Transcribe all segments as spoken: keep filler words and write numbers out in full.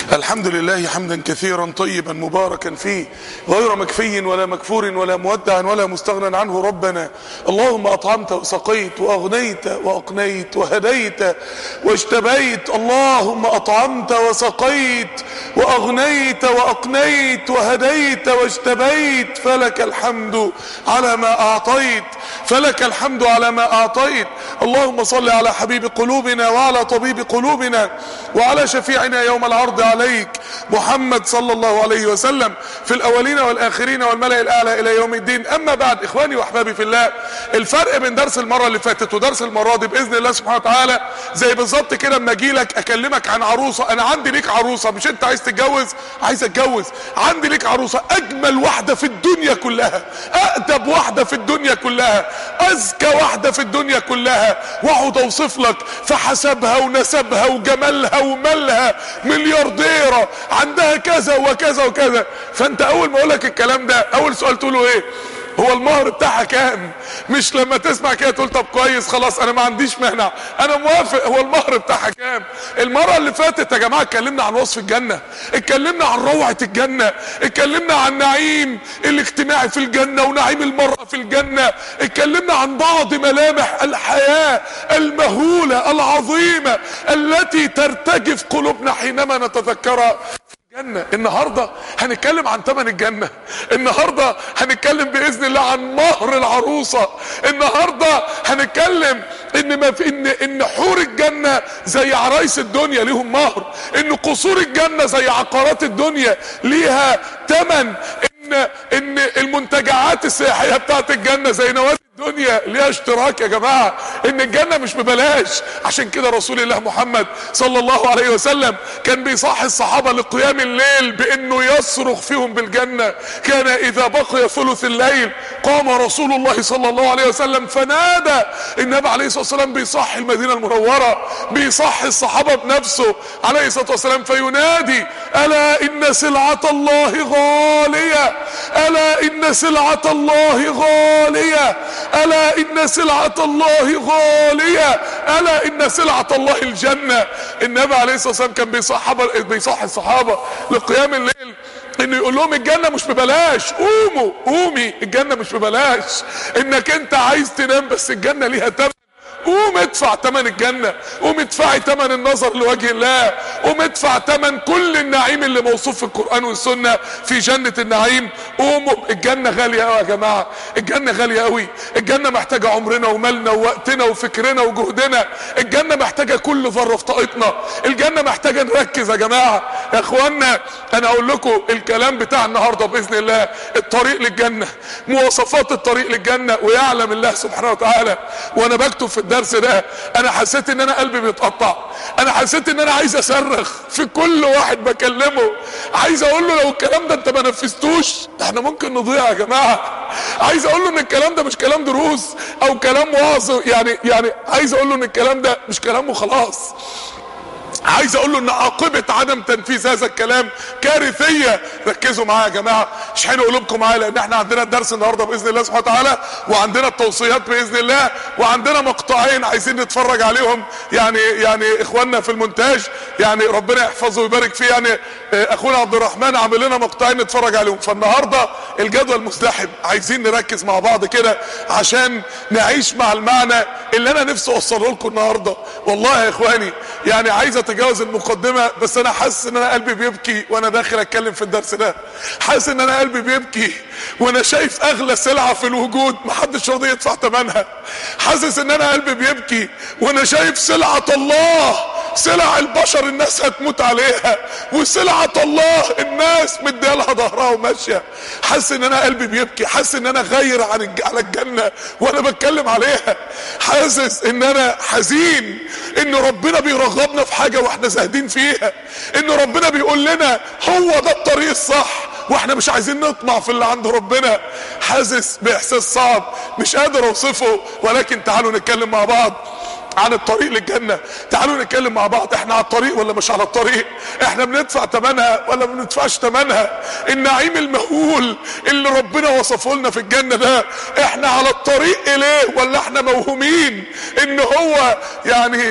الحمد لله حمدا كثيرا طيبا مباركا فيه غير مكفي ولا مكفور ولا مودع ولا مستغنى عنه. ربنا اللهم أطعمت وسقيت وأغنيت وأقنيت وهديت واجتبيت. اللهم أطعمت وسقيت وأغنيت وأقنيت وهديت واجتبيت، فلك الحمد على ما أعطيت، فلك الحمد على ما أعطيت. اللهم صل على حبيب قلوبنا وعلى طبيب قلوبنا وعلى شفيعنا يوم العرض عليك محمد صلى الله عليه وسلم في الأولين والآخرين والملأ الأعلى إلى يوم الدين. أما بعد، إخواني وأحبابي في الله، الفرق بين درس المرة اللي فاتت ودرس المرة دي بإذن الله سبحانه وتعالى زي بالظبط كده اما اجي لك اكلمك عن عروسه. انا عندي ليك عروسه، مش انت عايز تتجوز؟ عايز اتجوز. عندي ليك عروسه اجمل واحده في الدنيا كلها، اادب واحده في الدنيا كلها، اذكى واحده في الدنيا كلها، واقعد اوصف لك في حسبها ونسبها وجمالها ومالها، مليارديره عندها كذا وكذا وكذا. فانت اول ما اقول لك الكلام ده اول سؤال تقوله ايه؟ هو المهر بتاعها كام؟ مش لما تسمع كده تقول طب كويس خلاص انا ما عنديش مانع انا موافق. هو المهر بتاعها كام؟ المره اللي فاتت يا جماعه اتكلمنا عن وصف الجنه، اتكلمنا عن روعه الجنه، اتكلمنا عن نعيم الاجتماعي في الجنه ونعيم المرأة في الجنه، اتكلمنا عن بعض ملامح الحياه المهوله العظيمه التي ترتجف قلوبنا حينما نتذكرها الجنة. النهاردة هنتكلم عن ثمن الجنة، النهاردة هنتكلم بإذن الله عن مهر العروسة، النهاردة هنتكلم ان ما في ان ان حور الجنة زي عرايس الدنيا ليهم مهر، ان قصور الجنة زي عقارات الدنيا ليها ثمن، ان ان المنتجعات السياحية بتاعت الجنة زي نوادي الدنيا ليها اشتراك. يا جماعة ان الجنة مش ببلاش. عشان كده رسول الله محمد صلى الله عليه وسلم كان بيصحي الصحابة لقيام الليل بانه يصرخ فيهم بالجنة. كان اذا بقي ثلث الليل قام رسول الله صلى الله عليه وسلم فنادى. النبي عليه الصلاة والسلام بيصحي المدينة المنورة، بيصحي الصحابة بنفسه عليه الصلاة والسلام فينادي: الا ان سلعة الله غالية، الا ان سلعة الله غالية، الا ان سلعة الله غالية، الا ان سلعة الله الجنة. النبي عليه الصلاة والسلام كان بيصحى بيصحي الصحابة لقيام الليل انه يقول لهم الجنة مش ببلاش، قوموا قومي، الجنة مش ببلاش، انك انت عايز تنام بس الجنة ليها تمن. قوم ادفع تمن الجنة، قوم ادفعي تمن النظر لوجه الله، قوم ادفع تمن كل النعيم اللي موصوف في القرآن والسنة في جنة النعيم. قوموا، الجنة غالية قوي يا جماعة، الجنة غالية قوي، الجنة محتاجة عمرنا ومالنا ووقتنا وفكرنا وجهدنا، الجنة محتاجة كل ذرة في طاقتنا، الجنة محتاجة نركز يا جماعة. يا اخوانا انا اقول لكم الكلام بتاع النهاردة بإذن الله الطريق للجنة، مواصفات الطريق للجنة. ويعلم الله سبحانه وتعالى وانا بكتب في الدرس ده انا حسيت ان انا قلبي بيتقطع، انا حسيت ان انا عايز اصرخ في كل واحد بكلمه، عايز اقول له لو الكلام ده انت ما نفذتوش احنا ممكن نضيع يا جماعه. عايز اقول له ان الكلام ده مش كلام دروس او كلام وعظ، يعني يعني عايز اقول له ان الكلام ده مش كلام وخلاص، عايز اقول له ان عاقبة عدم تنفيذ هذا الكلام كارثية. ركزوا معايا يا جماعة، اشحنوا قلوبكم معايا، لان احنا عندنا الدرس النهاردة باذن الله سبحانه وتعالى، وعندنا التوصيات باذن الله، وعندنا مقطعين عايزين نتفرج عليهم. يعني يعني اخواننا في المونتاج يعني ربنا يحفظه ويبارك فيه، يعني اخونا عبد الرحمن عامل لنا مقطعين نتفرج عليهم. فالنهاردة الجدول مزدحم، عايزين نركز مع بعض كده عشان نعيش مع المعنى اللي انا نفسي اوصله لكم النهاردة. والله يا اخواني يعني عايز اتجاوز المقدمة، بس انا حاسس ان انا قلبي بيبكي وانا داخل اتكلم في الدرس ده، حاسس ان انا قلبي بيبكي وانا شايف اغلى سلعة في الوجود محدش راضي يدفع ثمنها، حاسس ان انا قلبي بيبكي وانا شايف سلعة الله، سلع البشر الناس هتموت عليها، وسلعة الله الناس مديالها ظهرها وماشية، حاسس ان انا قلبي بيبكي، حاسس ان انا غير عن على الجنة وانا بتكلم عليها، حاسس ان انا حزين ان ربنا بيرغبنا في حاجة واحنا زاهدين فيها، ان ربنا بيقول لنا هو ده الطريق الصح واحنا مش عايزين نطمع في اللي عند ربنا. حاسس باحساس صعب مش قادر اوصفه، ولكن تعالوا نتكلم مع بعض عن الطريق للجنة. تعالوا نتكلم مع بعض، احنا على الطريق ولا مش على الطريق؟ احنا بندفع ثمنها ولا ما بندفعش ثمنها؟ النعيم المهول اللي ربنا وصفه لنا في الجنة ده احنا على الطريق اليه ولا احنا موهومين ان هو يعني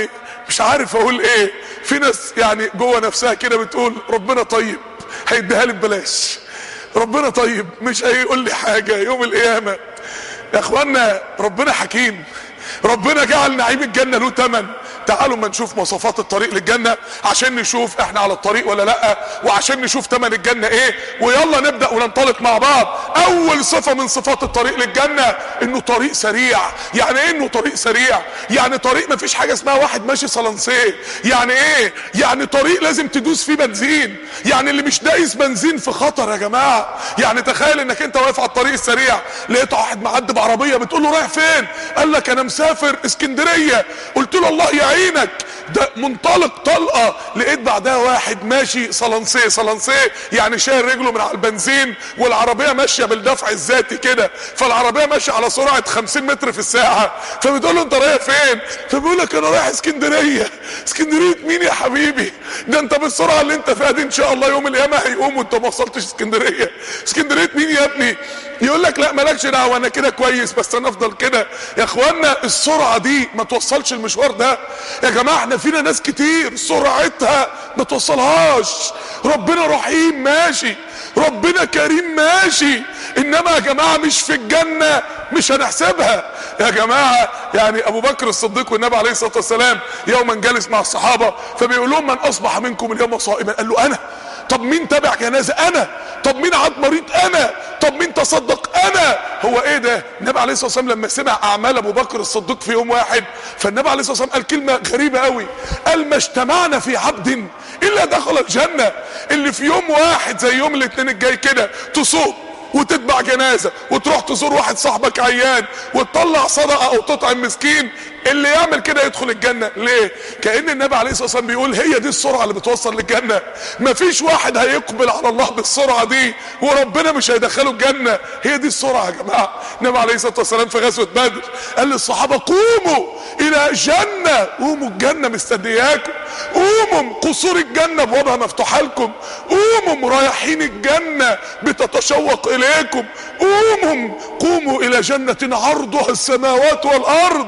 مش عارف اقول ايه. في ناس يعني جوه نفسها كده بتقول ربنا طيب هيديها لي ببلاش، ربنا طيب مش هيقول لي حاجه يوم القيامه. يا اخوانا ربنا حكيم، ربنا جعل نعيم الجنه له ثمن. تعالوا ما نشوف مواصفات الطريق للجنه عشان نشوف احنا على الطريق ولا لا، وعشان نشوف ثمن الجنه ايه، ويلا نبدا وننطلق مع بعض. اول صفه من صفات الطريق للجنه انه طريق سريع. يعني ايه انه طريق سريع؟ يعني طريق ما فيش حاجه اسمها واحد ماشي صلنسيه. يعني ايه؟ يعني طريق لازم تدوس فيه بنزين. يعني اللي مش دايس بنزين في خطر يا جماعه. يعني تخيل انك انت واقف على الطريق السريع، لقيت واحد معدي بعربيه، بتقول له رايح فين؟ قال لك انا مسافر اسكندريه. قلت له الله يعينك، ده منطلق طلقه. لقيت بعدها واحد ماشي صلنسيه. صلنسيه يعني شايل رجله من على البنزين، والعربيه ماشيه بالدفع الذاتي كده، فالعربيه ماشيه على سرعه خمسين متر في الساعه. فبتقول له انت رايح فين؟ فبيقول لك انا رايح اسكندريه. اسكندريه مين يا حبيبي؟ ده انت بالسرعه اللي انت فيها دي ان شاء الله يوم القيامه هيقوم وانت ما وصلتش اسكندريه. اسكندريه مين يا ابني؟ يقول لك لا مالكش دعوه انا كده كويس بس انا افضل كده. يا اخوانا السرعه دي ما توصلش المشوار ده يا جماعه. احنا فينا ناس كتير سرعتها ما توصلهاش. ربنا رحيم ماشي، ربنا كريم ماشي، انما يا جماعه مش في الجنه مش هنحسبها يا جماعه. يعني ابو بكر الصديق والنبي عليه الصلاه والسلام يوما جالس مع الصحابه، فبيقول لهم من اصبح منكم اليوم صائما؟ قال له انا. طب مين تابع جنازه؟ انا. طب مين عاد مريض؟ انا. طب مين تصدق؟ انا. هو ايه ده؟ النبي عليه الصلاه والسلام لما سمع اعمال ابو بكر الصديق في يوم واحد، فالنبي عليه الصلاه والسلام قال كلمه غريبه قوي، قال ما اجتمعنا في عبد الا دخل الجنه. اللي في يوم واحد زي يوم الاثنين الجاي كده تصوم وتتبع جنازه وتروح تزور واحد صاحبك عيان وتطلع صدقه او تطعم مسكين، اللي يعمل كده يدخل الجنه. ليه؟ كأن النبي عليه الصلاه والسلام بيقول هي دي السرعه اللي بتوصل للجنه. مفيش واحد هيقبل على الله بالسرعه دي وربنا مش هيدخله الجنه. هي دي السرعه يا جماعه. النبي عليه الصلاه والسلام في غزوه بدر قال للصحابه قوموا الى جنه، قوموا الجنه مستنياكم، قوموا قصور الجنه ابوابها مفتوحه لكم، قوموا رايحين الجنه بتتشوق اليكم، قوموا قوموا الى جنه عرضها السماوات والارض.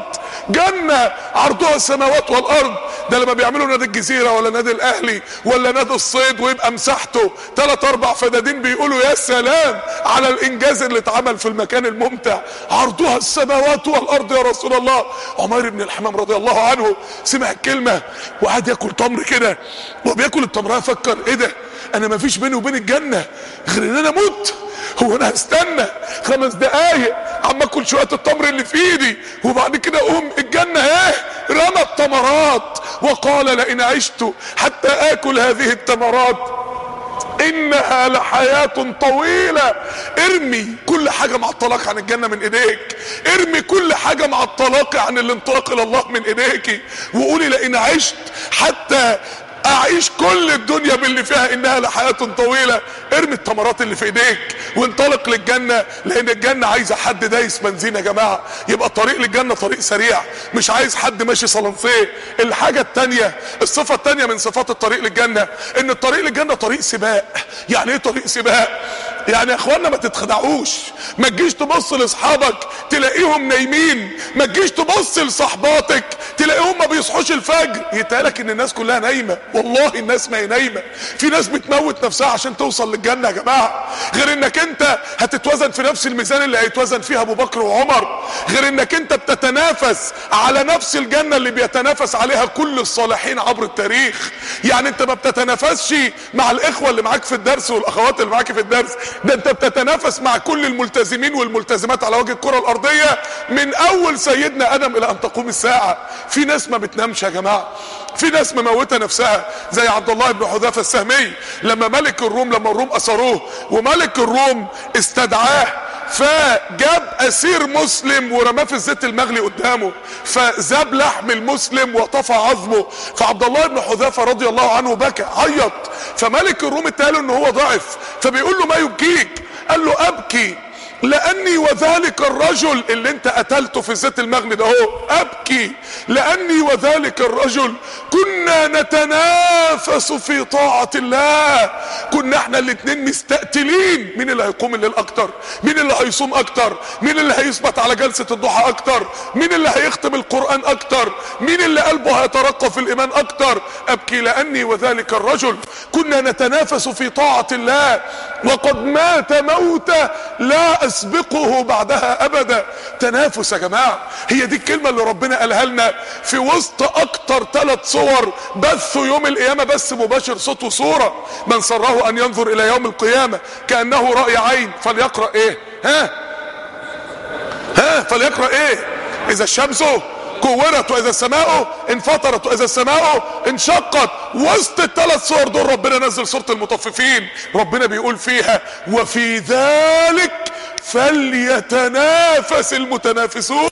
جنة عرضها السماوات والارض. ده لما بيعملوا نادي الجزيرة ولا نادي الاهلي ولا نادي الصيد ويبقى مساحته ثلاث اربع فدادين، بيقولوا يا سلام على الانجاز اللي اتعمل في المكان الممتع. عرضها السماوات والارض يا رسول الله. عمير بن الحمام رضي الله عنه سمع الكلمة وقعد ياكل تمر كده، وبياكل التمرة فكر ايه ده؟ انا ما فيش بيني وبين الجنة غير ان انا اموت. هو انا هستنى خمس دقايق عم اكل شويه التمر اللي في ايدي وبعد كده اقوم الجنه ايه؟ رمى التمرات وقال لئن عشت حتى اكل هذه التمرات انها لحياة طويلة. ارمي كل حاجة معطلاك عن الجنة من ايديك، ارمي كل حاجة معطلاك عن الانطلاق الى الله من ايديك، وقولي لئن عشت حتى اعيش كل الدنيا باللي فيها انها لحياة طويلة. ارمي التمرات اللي في ايديك وانطلق للجنة، لان الجنة عايزة حد دايس بنزين يا جماعة. يبقى الطريق للجنة طريق سريع، مش عايز حد ماشي صلنسيه. الحاجة التانية، الصفة التانية من صفات الطريق للجنة، ان الطريق للجنة طريق سباق. يعني ايه طريق سباق؟ يعني يا اخوانا ما تتخدعوش، ما تجيش تبص لاصحابك تلاقيهم نايمين، ما تجيش تبص لصحباتك تلاقيهم ما بيصحوش الفجر، يتقالك ان الناس كلها نايمه. والله الناس ما هي نايمه، في ناس بتموت نفسها عشان توصل للجنه يا جماعه. غير انك انت هتتوزن في نفس الميزان اللي هيتوزن فيها ابو بكر وعمر، غير انك انت بتتنافس على نفس الجنه اللي بيتنافس عليها كل الصالحين عبر التاريخ. يعني انت ما بتتنافسش مع الاخوه اللي معاك في الدرس والاخوات اللي معاك في الدرس، ده انت بتتنافس مع كل الملتزمين والملتزمات على وجه الكره الارضيه من اول سيدنا ادم الى ان تقوم الساعه. في ناس ما بتنامش يا جماعه، في ناس مموته نفسها زي عبد الله بن حذافه السهمي لما ملك الروم، لما الروم اسروه وملك الروم استدعاه، فجاب اسير مسلم ورماه في الزيت المغلي قدامه، فذاب لحم المسلم وطفى عظمه. فعبد الله بن حذافه رضي الله عنه بكى عيط، فملك الروم اتقال ان هو ضعف، فبيقول له ما يبكيك؟ قال له ابكي لاني وذلك الرجل اللي انت قتلته في زيت المغني اهو، ابكي لاني وذلك الرجل كنا نتنافس في طاعة الله. كنا احنا الاتنين مستقتلين مين اللي هيقوم الليل اكتر، مين اللي هيصوم اكتر، مين اللي هيثبت على جلسة الضحى اكتر، مين اللي هيختم القرآن اكتر، مين اللي قلبه هيترقى في الايمان اكتر. ابكي لاني وذلك الرجل كنا نتنافس في طاعة الله وقد مات موتة لا اسبقه بعدها ابدا. تنافس يا جماعة، هي دي الكلمة اللي ربنا قالها لنا في وسط اكتر ثلاث صور بثوا يوم القيامة، بس مباشر صوت وصورة. من سره ان ينظر الى يوم القيامة كأنه رأي عين فليقرأ ايه؟ ها ها فليقرأ ايه؟ اذا الشمس كورت واذا السماء انفطرت واذا السماء انشقت. وسط الثلاث صور دول ربنا نزل سورة المطففين، ربنا بيقول فيها وفي ذلك فليتنافس المتنافسون.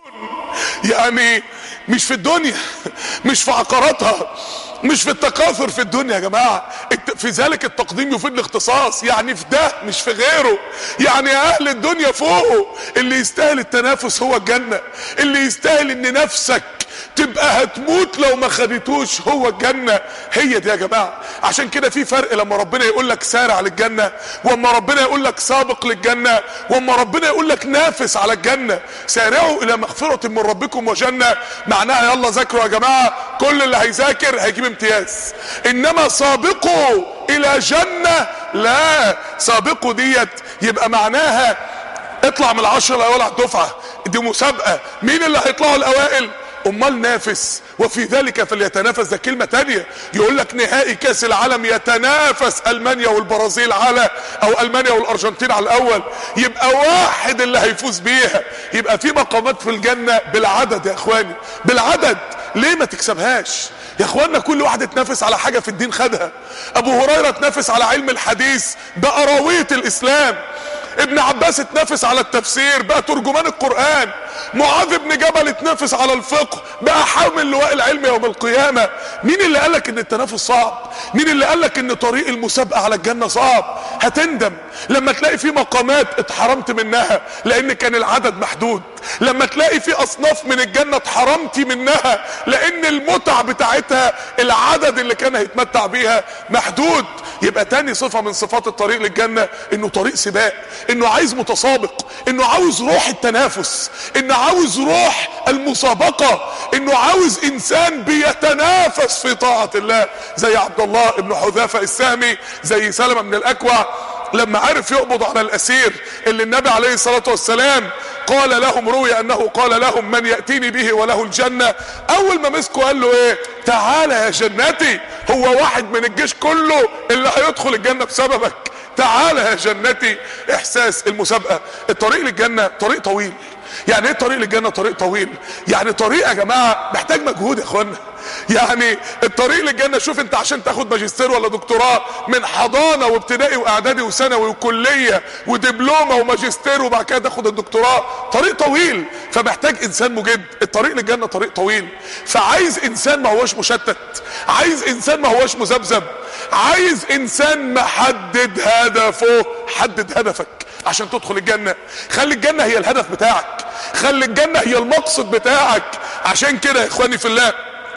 يعني مش في الدنيا، مش في عقاراتها، مش في التكاثر في الدنيا يا جماعة. في ذلك التقديم يفيد الاختصاص، يعني في ده مش في غيره. يعني اهل الدنيا فوقه، اللي يستاهل التنافس هو الجنة، اللي يستاهل ان نفسك تبقى هتموت لو ما خدتوش هو الجنة. هي دي يا جماعة. عشان كده في فرق لما ربنا يقول لك سارع للجنة، واما ربنا يقول لك سابق للجنة، واما ربنا يقول لك نافس على الجنة. سارعوا الى مغفرة من ربكم وجنة، معناها يلا ذاكروا يا جماعة، كل اللي هيذاكر هيجيب امتياز. انما سابقوا الى جنة لا، سابقوا ديت يبقى معناها اطلع من العشرة الاوائل على الدفعة، دي مسابقة، مين اللي هيطلعوا الاوائل؟ امال نافس وفي ذلك فليتنافس ده كلمة تانية. يقول لك نهائي كاس العالم يتنافس المانيا والبرازيل على، او المانيا والارجنتين على الاول، يبقى واحد اللي هيفوز بيها. يبقى في مقامات في الجنة بالعدد يا اخواني، بالعدد. ليه ما تكسبهاش يا اخوانا؟ كل واحد اتنافس على حاجة في الدين خدها. ابو هريرة اتنافس على علم الحديث بأراوية الاسلام، ابن عباس اتنافس على التفسير بقى ترجمان القرآن، معاذ بن جبل اتنافس على الفقه بقى حامل لواء العلم يوم القيامة. مين اللي قالك ان التنافس صعب؟ مين اللي قالك ان طريق المسابقة على الجنة صعب؟ هتندم لما تلاقي في مقامات اتحرمت منها لان كان العدد محدود، لما تلاقي في اصناف من الجنة اتحرمت منها لان المتع بتاعتها العدد اللي كان هيتمتع بيها محدود. يبقى تاني صفة من صفات الطريق للجنة انه طريق سباق، انه عايز متسابق، انه عاوز روح التنافس، انه عاوز روح المسابقة، انه عاوز انسان بيتنافس في طاعة الله، زي عبد الله بن حذافة السهمي، زي سلمة بن الاكوع لما عرف يقبض على الاسير اللي النبي عليه الصلاة والسلام قال لهم، روي انه قال لهم من يأتيني به وله الجنة. اول ما مسكوا قال له ايه؟ تعالى يا جنتي، هو واحد من الجيش كله اللي هيدخل الجنة بسببك، تعالى يا جنتي. احساس المسابقة. الطريق للجنة طريق طويل. يعني ايه طريق للجنة طريق طويل؟ يعني طريق يا جماعة محتاج مجهود يا اخوانا. يعني الطريق للجنة، شوف انت عشان تاخد ماجستير ولا دكتوراه من حضانة وابتدائي واعدادي وثانوي وكلية ودبلومة وماجستير وبعد كده تاخد الدكتوراه، طريق طويل، فمحتاج انسان مجد. الطريق للجنة طريق طويل، فعايز انسان ما هوش مشتت، عايز انسان ما هوش مذبذب، عايز انسان محدد هدفه. حدد هدفك عشان تدخل الجنة، خلي الجنة هي الهدف بتاعك، خلي الجنة هي المقصد بتاعك. عشان كده يا اخواني في الله،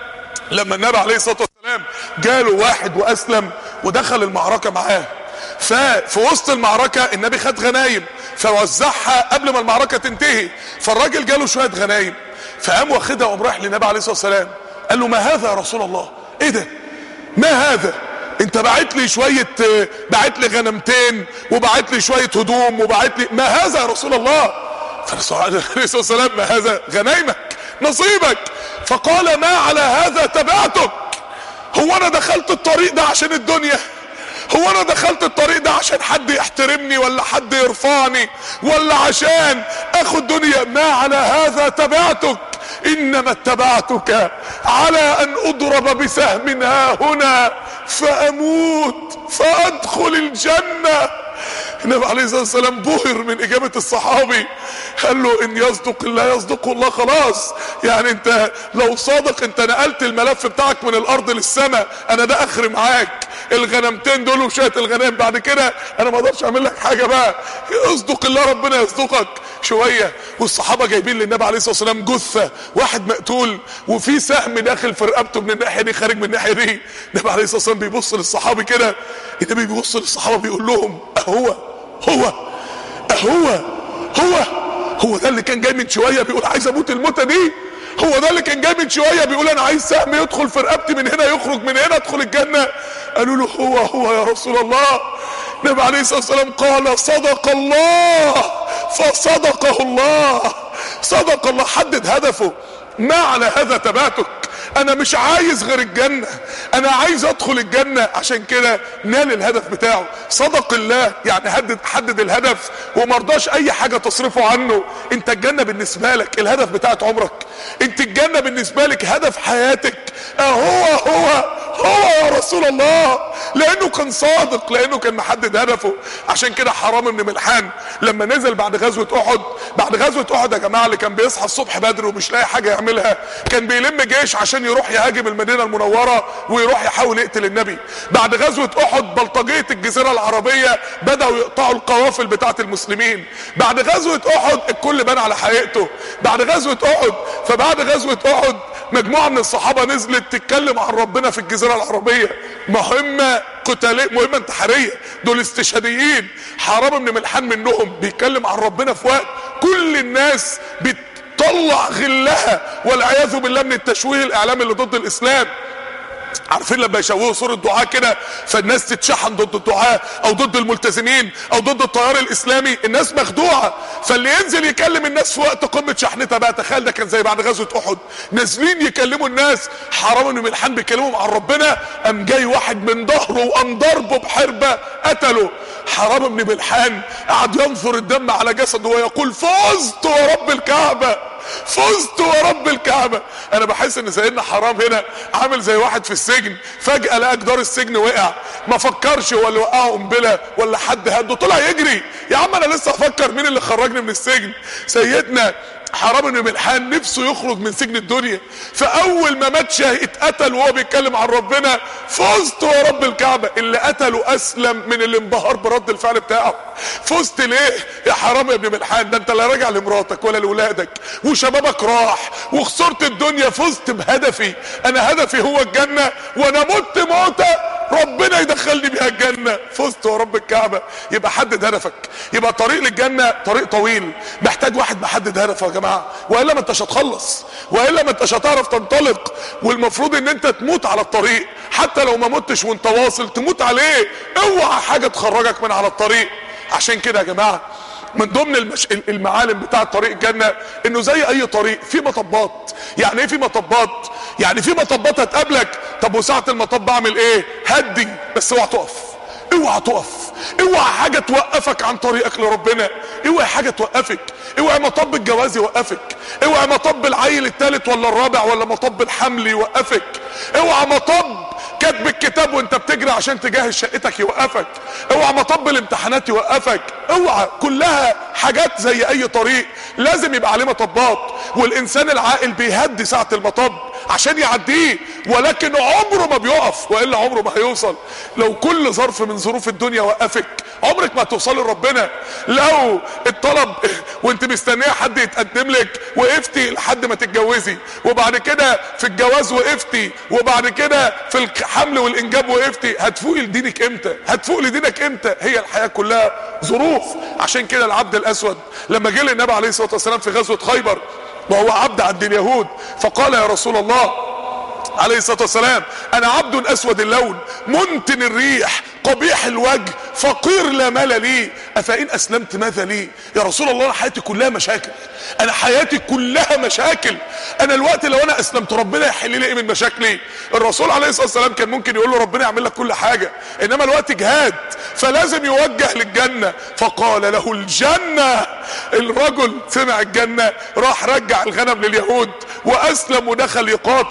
لما النبي عليه الصلاة والسلام جاله واحد واسلم ودخل المعركة معاه، ففي وسط المعركة النبي خد غنايم فوزعها قبل ما المعركة تنتهي، فالراجل جاله شوية غنايم فقام واخدها وقام رايح للنبي عليه الصلاة والسلام قال له ما هذا يا رسول الله؟ ايه ده؟ ما هذا؟ انت بعت لي شوية، بعت لي غنمتين وبعت لي شوية هدوم وبعت لي، ما هذا يا رسول الله؟ فالرسول عليه الصلاة والسلام ما هذا؟ غنايمك نصيبك. فقال ما على هذا تبعتك؟ هو انا دخلت الطريق ده عشان الدنيا؟ هو انا دخلت الطريق ده عشان حد يحترمني ولا حد يرفعني ولا عشان اخد دنيا؟ ما على هذا تبعتك، انما اتبعتك على ان اضرب بسهم ها هنا فاموت فادخل الجنة. النبي عليه الصلاة والسلام بهر من اجابة الصحابي، قال له ان يصدق الله يصدقه الله. خلاص يعني انت لو صادق انت نقلت الملف بتاعك من الارض للسماء، انا ده اخر معاك، الغنمتين دول وشوية الغنم، بعد كده انا ما اقدرش اعمل لك حاجة بقى، اصدق الله ربنا يصدقك. شوية والصحابة جايبين للنبي عليه الصلاة والسلام جثة، واحد مقتول وفي سهم داخل في رقبته من الناحية دي خارج من الناحية دي. النبي عليه الصلاة والسلام بيبص للصحابي كده، النبي بيبص للصحابة بيقول لهم اهو هو اهو هو هو ده اللي كان جاي من شوية بيقول عايز اموت الموتة دي، هو ده اللي كان جاي من شوية بيقول انا عايز سهم يدخل في رقبتي من هنا يخرج من هنا ادخل الجنة. قالوا له هو هو يا رسول الله. النبي عليه الصلاة والسلام قال صدق الله فصدقه الله. صدق الله، حدد هدفه، ما على هذا تبعتك، انا مش عايز غير الجنة، انا عايز ادخل الجنة، عشان كده نال الهدف بتاعه. صدق الله يعني حدد حدد الهدف ومرضاش اي حاجة تصرفه عنه. انت الجنة بالنسبة لك الهدف بتاعت عمرك، انت الجنة بالنسبة لك هدف حياتك. اهو هو هو يا رسول الله، لانه كان صادق، لانه كان محدد هدفه. عشان كده حرام بن ملحان لما نزل بعد غزوة احد، بعد غزوة احد يا جماعة اللي كان بيصحى الصبح بدري ومش لاقي حاجة يعملها، كان بيلم جيش عشان يروح يهاجم المدينة المنورة ويروح يحاول يقتل النبي. بعد غزوة احد بلطجية الجزيرة العربية بدأوا يقطعوا القوافل بتاعت المسلمين. بعد غزوة احد الكل بان على حقيقته. بعد غزوة احد، فبعد غزوة احد مجموعة من الصحابة نزلت تتكلم عن ربنا في الجزيرة العربية، مهمة قتالية، مهمة انتحارية، دول استشهاديين. حرام بن ملحان منهم بيتكلم عن ربنا في وقت كل الناس بتطلع غلها والعياذ بالله من التشويه الاعلامي اللي ضد الاسلام. عارفين لما يشوهوا صورة دعاء كده فالناس تتشحن ضد الدعاء او ضد الملتزمين او ضد التيار الاسلامي، الناس مخدوعة. فاللي ينزل يكلم الناس في وقت قمة شحنتها بقى، تخيل ده كان زي بعد غزوة احد نازلين يكلموا الناس، حرام بن ملحان بيكلمهم عن ربنا، قام جاي واحد من ظهره وقام ضربه بحربة قتله. حرام بن ملحان قعد ينثر الدم على جسده ويقول فزت ورب الكعبة، فزت ورب الكعبة. انا بحس ان سيدنا حرام هنا عامل زي واحد في السجن فجأة لقى جدار السجن وقع، ما فكرش ولا وقعه قنبله ولا حد هده، طلع يجري. يا عم انا لسه افكر مين اللي خرجني من السجن. سيدنا حرام بن ملحان نفسه يخرج من سجن الدنيا، فاول ما مات شهيد اتقتل وهو بيتكلم عن ربنا فزت ورب الكعبة. اللي قتله اسلم من اللي انبهر برد الفعل بتاعه. فزت ليه يا حرام يا ابن ملحان؟ ده انت لا راجع لمراتك ولا لاولادك وشبابك راح وخسرت الدنيا، فزت بهدفي، انا هدفي هو الجنة وانا مت موتة ربنا يدخلني بيها الجنة، فزت ورب الكعبة. يبقى حدد هدفك، يبقى طريق للجنة طريق طويل، محتاج واحد محدد هدفه يا جماعة، والا ما انتش هتخلص، والا ما انتش هتعرف تنطلق. والمفروض ان انت تموت على الطريق، حتى لو ما متش وانت واصل تموت عليه، اوعى حاجة تخرجك من على الطريق. عشان كده يا جماعة من ضمن المش... المعالم بتاع طريق الجنة انه زي اي طريق في مطبات. يعني ايه في مطبات؟ يعني في مطبات هتقابلك. طب وساعة المطب اعمل ايه؟ هدي، بس اوعى تقف، اوعى تقف، اوعى حاجة توقفك عن طريقك لربنا، اوعى حاجة توقفك، اوعى مطب الجواز يوقفك، اوعى مطب العيل الثالث ولا الرابع ولا مطب الحمل يوقفك، اوعى مطب كتب الكتاب وانت بتجري عشان تجهز شقتك يوقفك، اوعى مطب الامتحانات يوقفك، اوعى. كلها حاجات زي اي طريق لازم يبقى عليه مطبات، والانسان العاقل بيهدي ساعة المطب عشان يعديه، ولكن عمره ما بيقف، والا عمره ما هيوصل. لو كل ظرف من ظروف الدنيا وقفك عمرك ما هتوصل لربنا. لو الطلب وانت مستنيه حد يتقدم لك وقفتي لحد ما تتجوزي، وبعد كده في الجواز وقفتي، وبعد كده في الحمل والانجاب وقفتي، هتفوقي لدينك امتى؟ هتفوقي لدينك امتى؟ هي الحياة كلها ظروف. عشان كده العبد الاسود لما جه للنبي عليه الصلاة والسلام في غزوة خيبر وهو عبد عند اليهود، فقال يا رسول الله عليه الصلاة والسلام انا عبد اسود اللون منتن الريح قبيح الوجه فقير لا مال لي، افإن اسلمت ماذا لي؟ يا رسول الله انا حياتي كلها مشاكل، انا حياتي كلها مشاكل، انا الوقت لو انا اسلمت ربنا يحل لي ايه من مشاكلي؟ الرسول عليه الصلاة والسلام كان ممكن يقول له ربنا يعمل لك كل حاجة، انما الوقت جهاد فلازم يوجه للجنة، فقال له الجنة. الرجل سمع الجنة راح رجع الغنم لليهود واسلم ودخل يقاتل.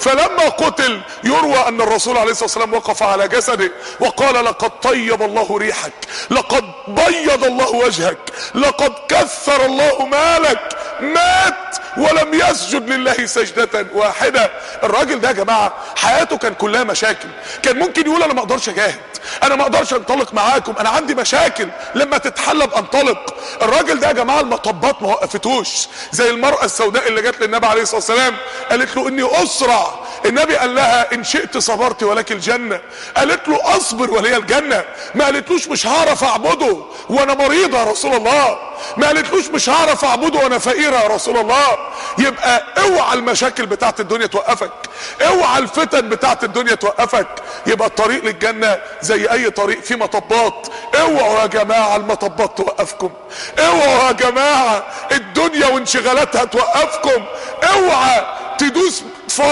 فلما قتل يروى ان الرسول عليه الصلاة والسلام وقف على جسده وقال لقد طيب الله ريحك، لقد بيض الله وجهك، لقد كثر الله مالك. مات ولم يسجد لله سجدة واحدة. الراجل ده يا جماعة حياته كان كلها مشاكل، كان ممكن يقول انا ما اقدرش اجاهد، انا ما اقدرش انطلق معاكم، انا عندي مشاكل، لما تتحل بانطلق. الراجل ده يا جماعة المطبات ما وقفتوش، زي المرأة السوداء اللي جت للنبي عليه الصلاة والسلام قالت له اني اسرع، النبي قال لها ان شئت صبرت ولك الجنة، قالت له اصبر ولي الجنة. ما قالتلوش مش هعرف اعبده وانا مريضة يا رسول الله، ما قالتلوش مش هعرف اعبده وانا فقيرة يا رسول الله. يبقى اوعى المشاكل بتاعت الدنيا توقفك، اوعى الفتن بتاعت الدنيا توقفك. يبقى الطريق للجنة زي اي طريق فيه مطبات، اوعوا يا جماعة المطبات توقفكم، اوعوا يا جماعة الدنيا وانشغالاتها توقفكم، اوعى تدوس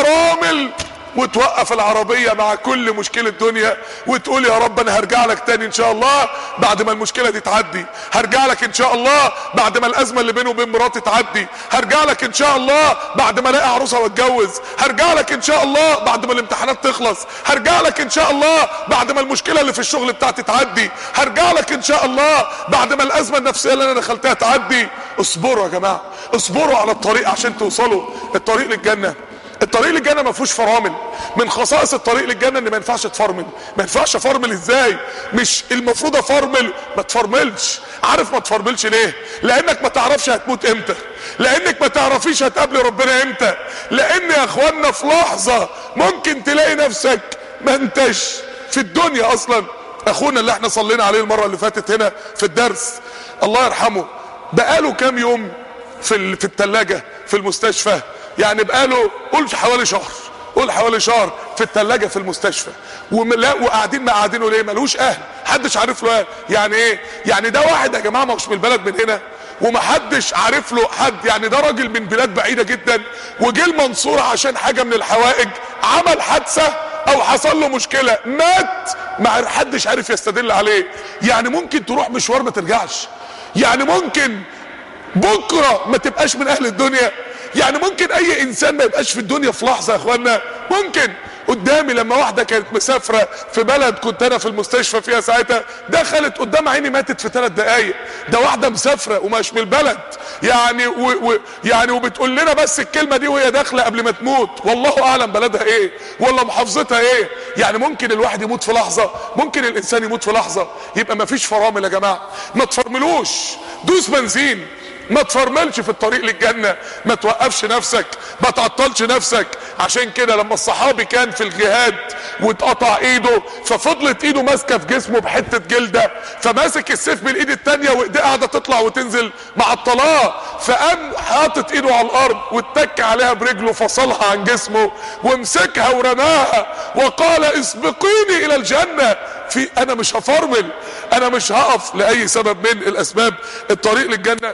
فرامل وتوقف العربية مع كل مشكلة دنيا وتقول يا رب انا هرجع لك تاني ان شاء الله بعد ما المشكلة دي تعدي، هرجع لك ان شاء الله بعد ما الازمة اللي بينه وبين مراتي تعدي، هرجع لك ان شاء الله بعد ما الاقي عروسة واتجوز، هرجع لك ان شاء الله بعد ما الامتحانات تخلص، هرجع لك ان شاء الله بعد ما المشكلة اللي في الشغل بتاعتي تعدي، هرجع لك ان شاء الله بعد ما الازمة النفسية اللي انا دخلتها تعدي. اصبروا يا جماعة، اصبروا على الطريق عشان توصلوا. الطريق للجنة، الطريق للجنة ما فيهوش فرامل. من خصائص الطريق للجنة ان ما ينفعش تفرمل. ما ينفعش افرمل ازاي؟ مش المفروض افرمل؟ ما تفرملش. عارف ما تفرملش ليه؟ لانك ما تعرفش هتموت امتى، لانك ما تعرفيش هتقابل ربنا امتى، لان يا اخوانا في لحظة ممكن تلاقي نفسك ما انتش في الدنيا اصلا. اخونا اللي احنا صلينا عليه المرة اللي فاتت هنا في الدرس الله يرحمه بقاله كام يوم في في التلاجة في المستشفى، يعني بقاله قول حوالي شهر، قول حوالي شهر في التلاجة في المستشفى، وقاعدين ما قاعدينه ليه؟ ملوش اهل، محدش عارف له اهل. يعني ايه؟ يعني ده واحد يا جماعه مش من البلد من هنا ومحدش عارف له حد، يعني ده راجل من بلاد بعيده جدا وجه المنصوره عشان حاجه من الحوائج، عمل حادثه او حصل له مشكله مات، ما حدش عارف يستدل عليه. يعني ممكن تروح مشوار ما ترجعش، يعني ممكن بكره ما تبقاش من اهل الدنيا، يعني ممكن اي انسان ما يبقاش في الدنيا في لحظة يا اخوانا. ممكن قدامي لما واحدة كانت مسافرة في بلد كنت انا في المستشفى فيها ساعتها، دخلت قدام عيني ماتت في ثلاث دقايق. ده واحدة مسافرة ومش من البلد يعني و... و... يعني وبتقول لنا بس الكلمة دي وهي داخلة قبل ما تموت، والله اعلم بلدها ايه ولا محافظتها ايه. يعني ممكن الواحد يموت في لحظة، ممكن الانسان يموت في لحظة. يبقى ما فيش فرامل يا جماعة، ما تفرملوش، دوس بنزين، ما تفرملش في الطريق للجنة، ما توقفش نفسك، ما تعطلش نفسك. عشان كده لما الصحابي كان في الجهاد واتقطع ايده ففضلت ايده ماسكه في جسمه بحته جلده، فماسك السيف بالايد التانيه وايديه قاعده تطلع وتنزل مع الطلاه، فقام حاطط ايده على الارض واتك عليها برجله فصلها عن جسمه ومسكها ورماها وقال اسبقيني الى الجنه. في انا مش هفرمل، انا مش هقف لاي سبب من الاسباب. الطريق للجنه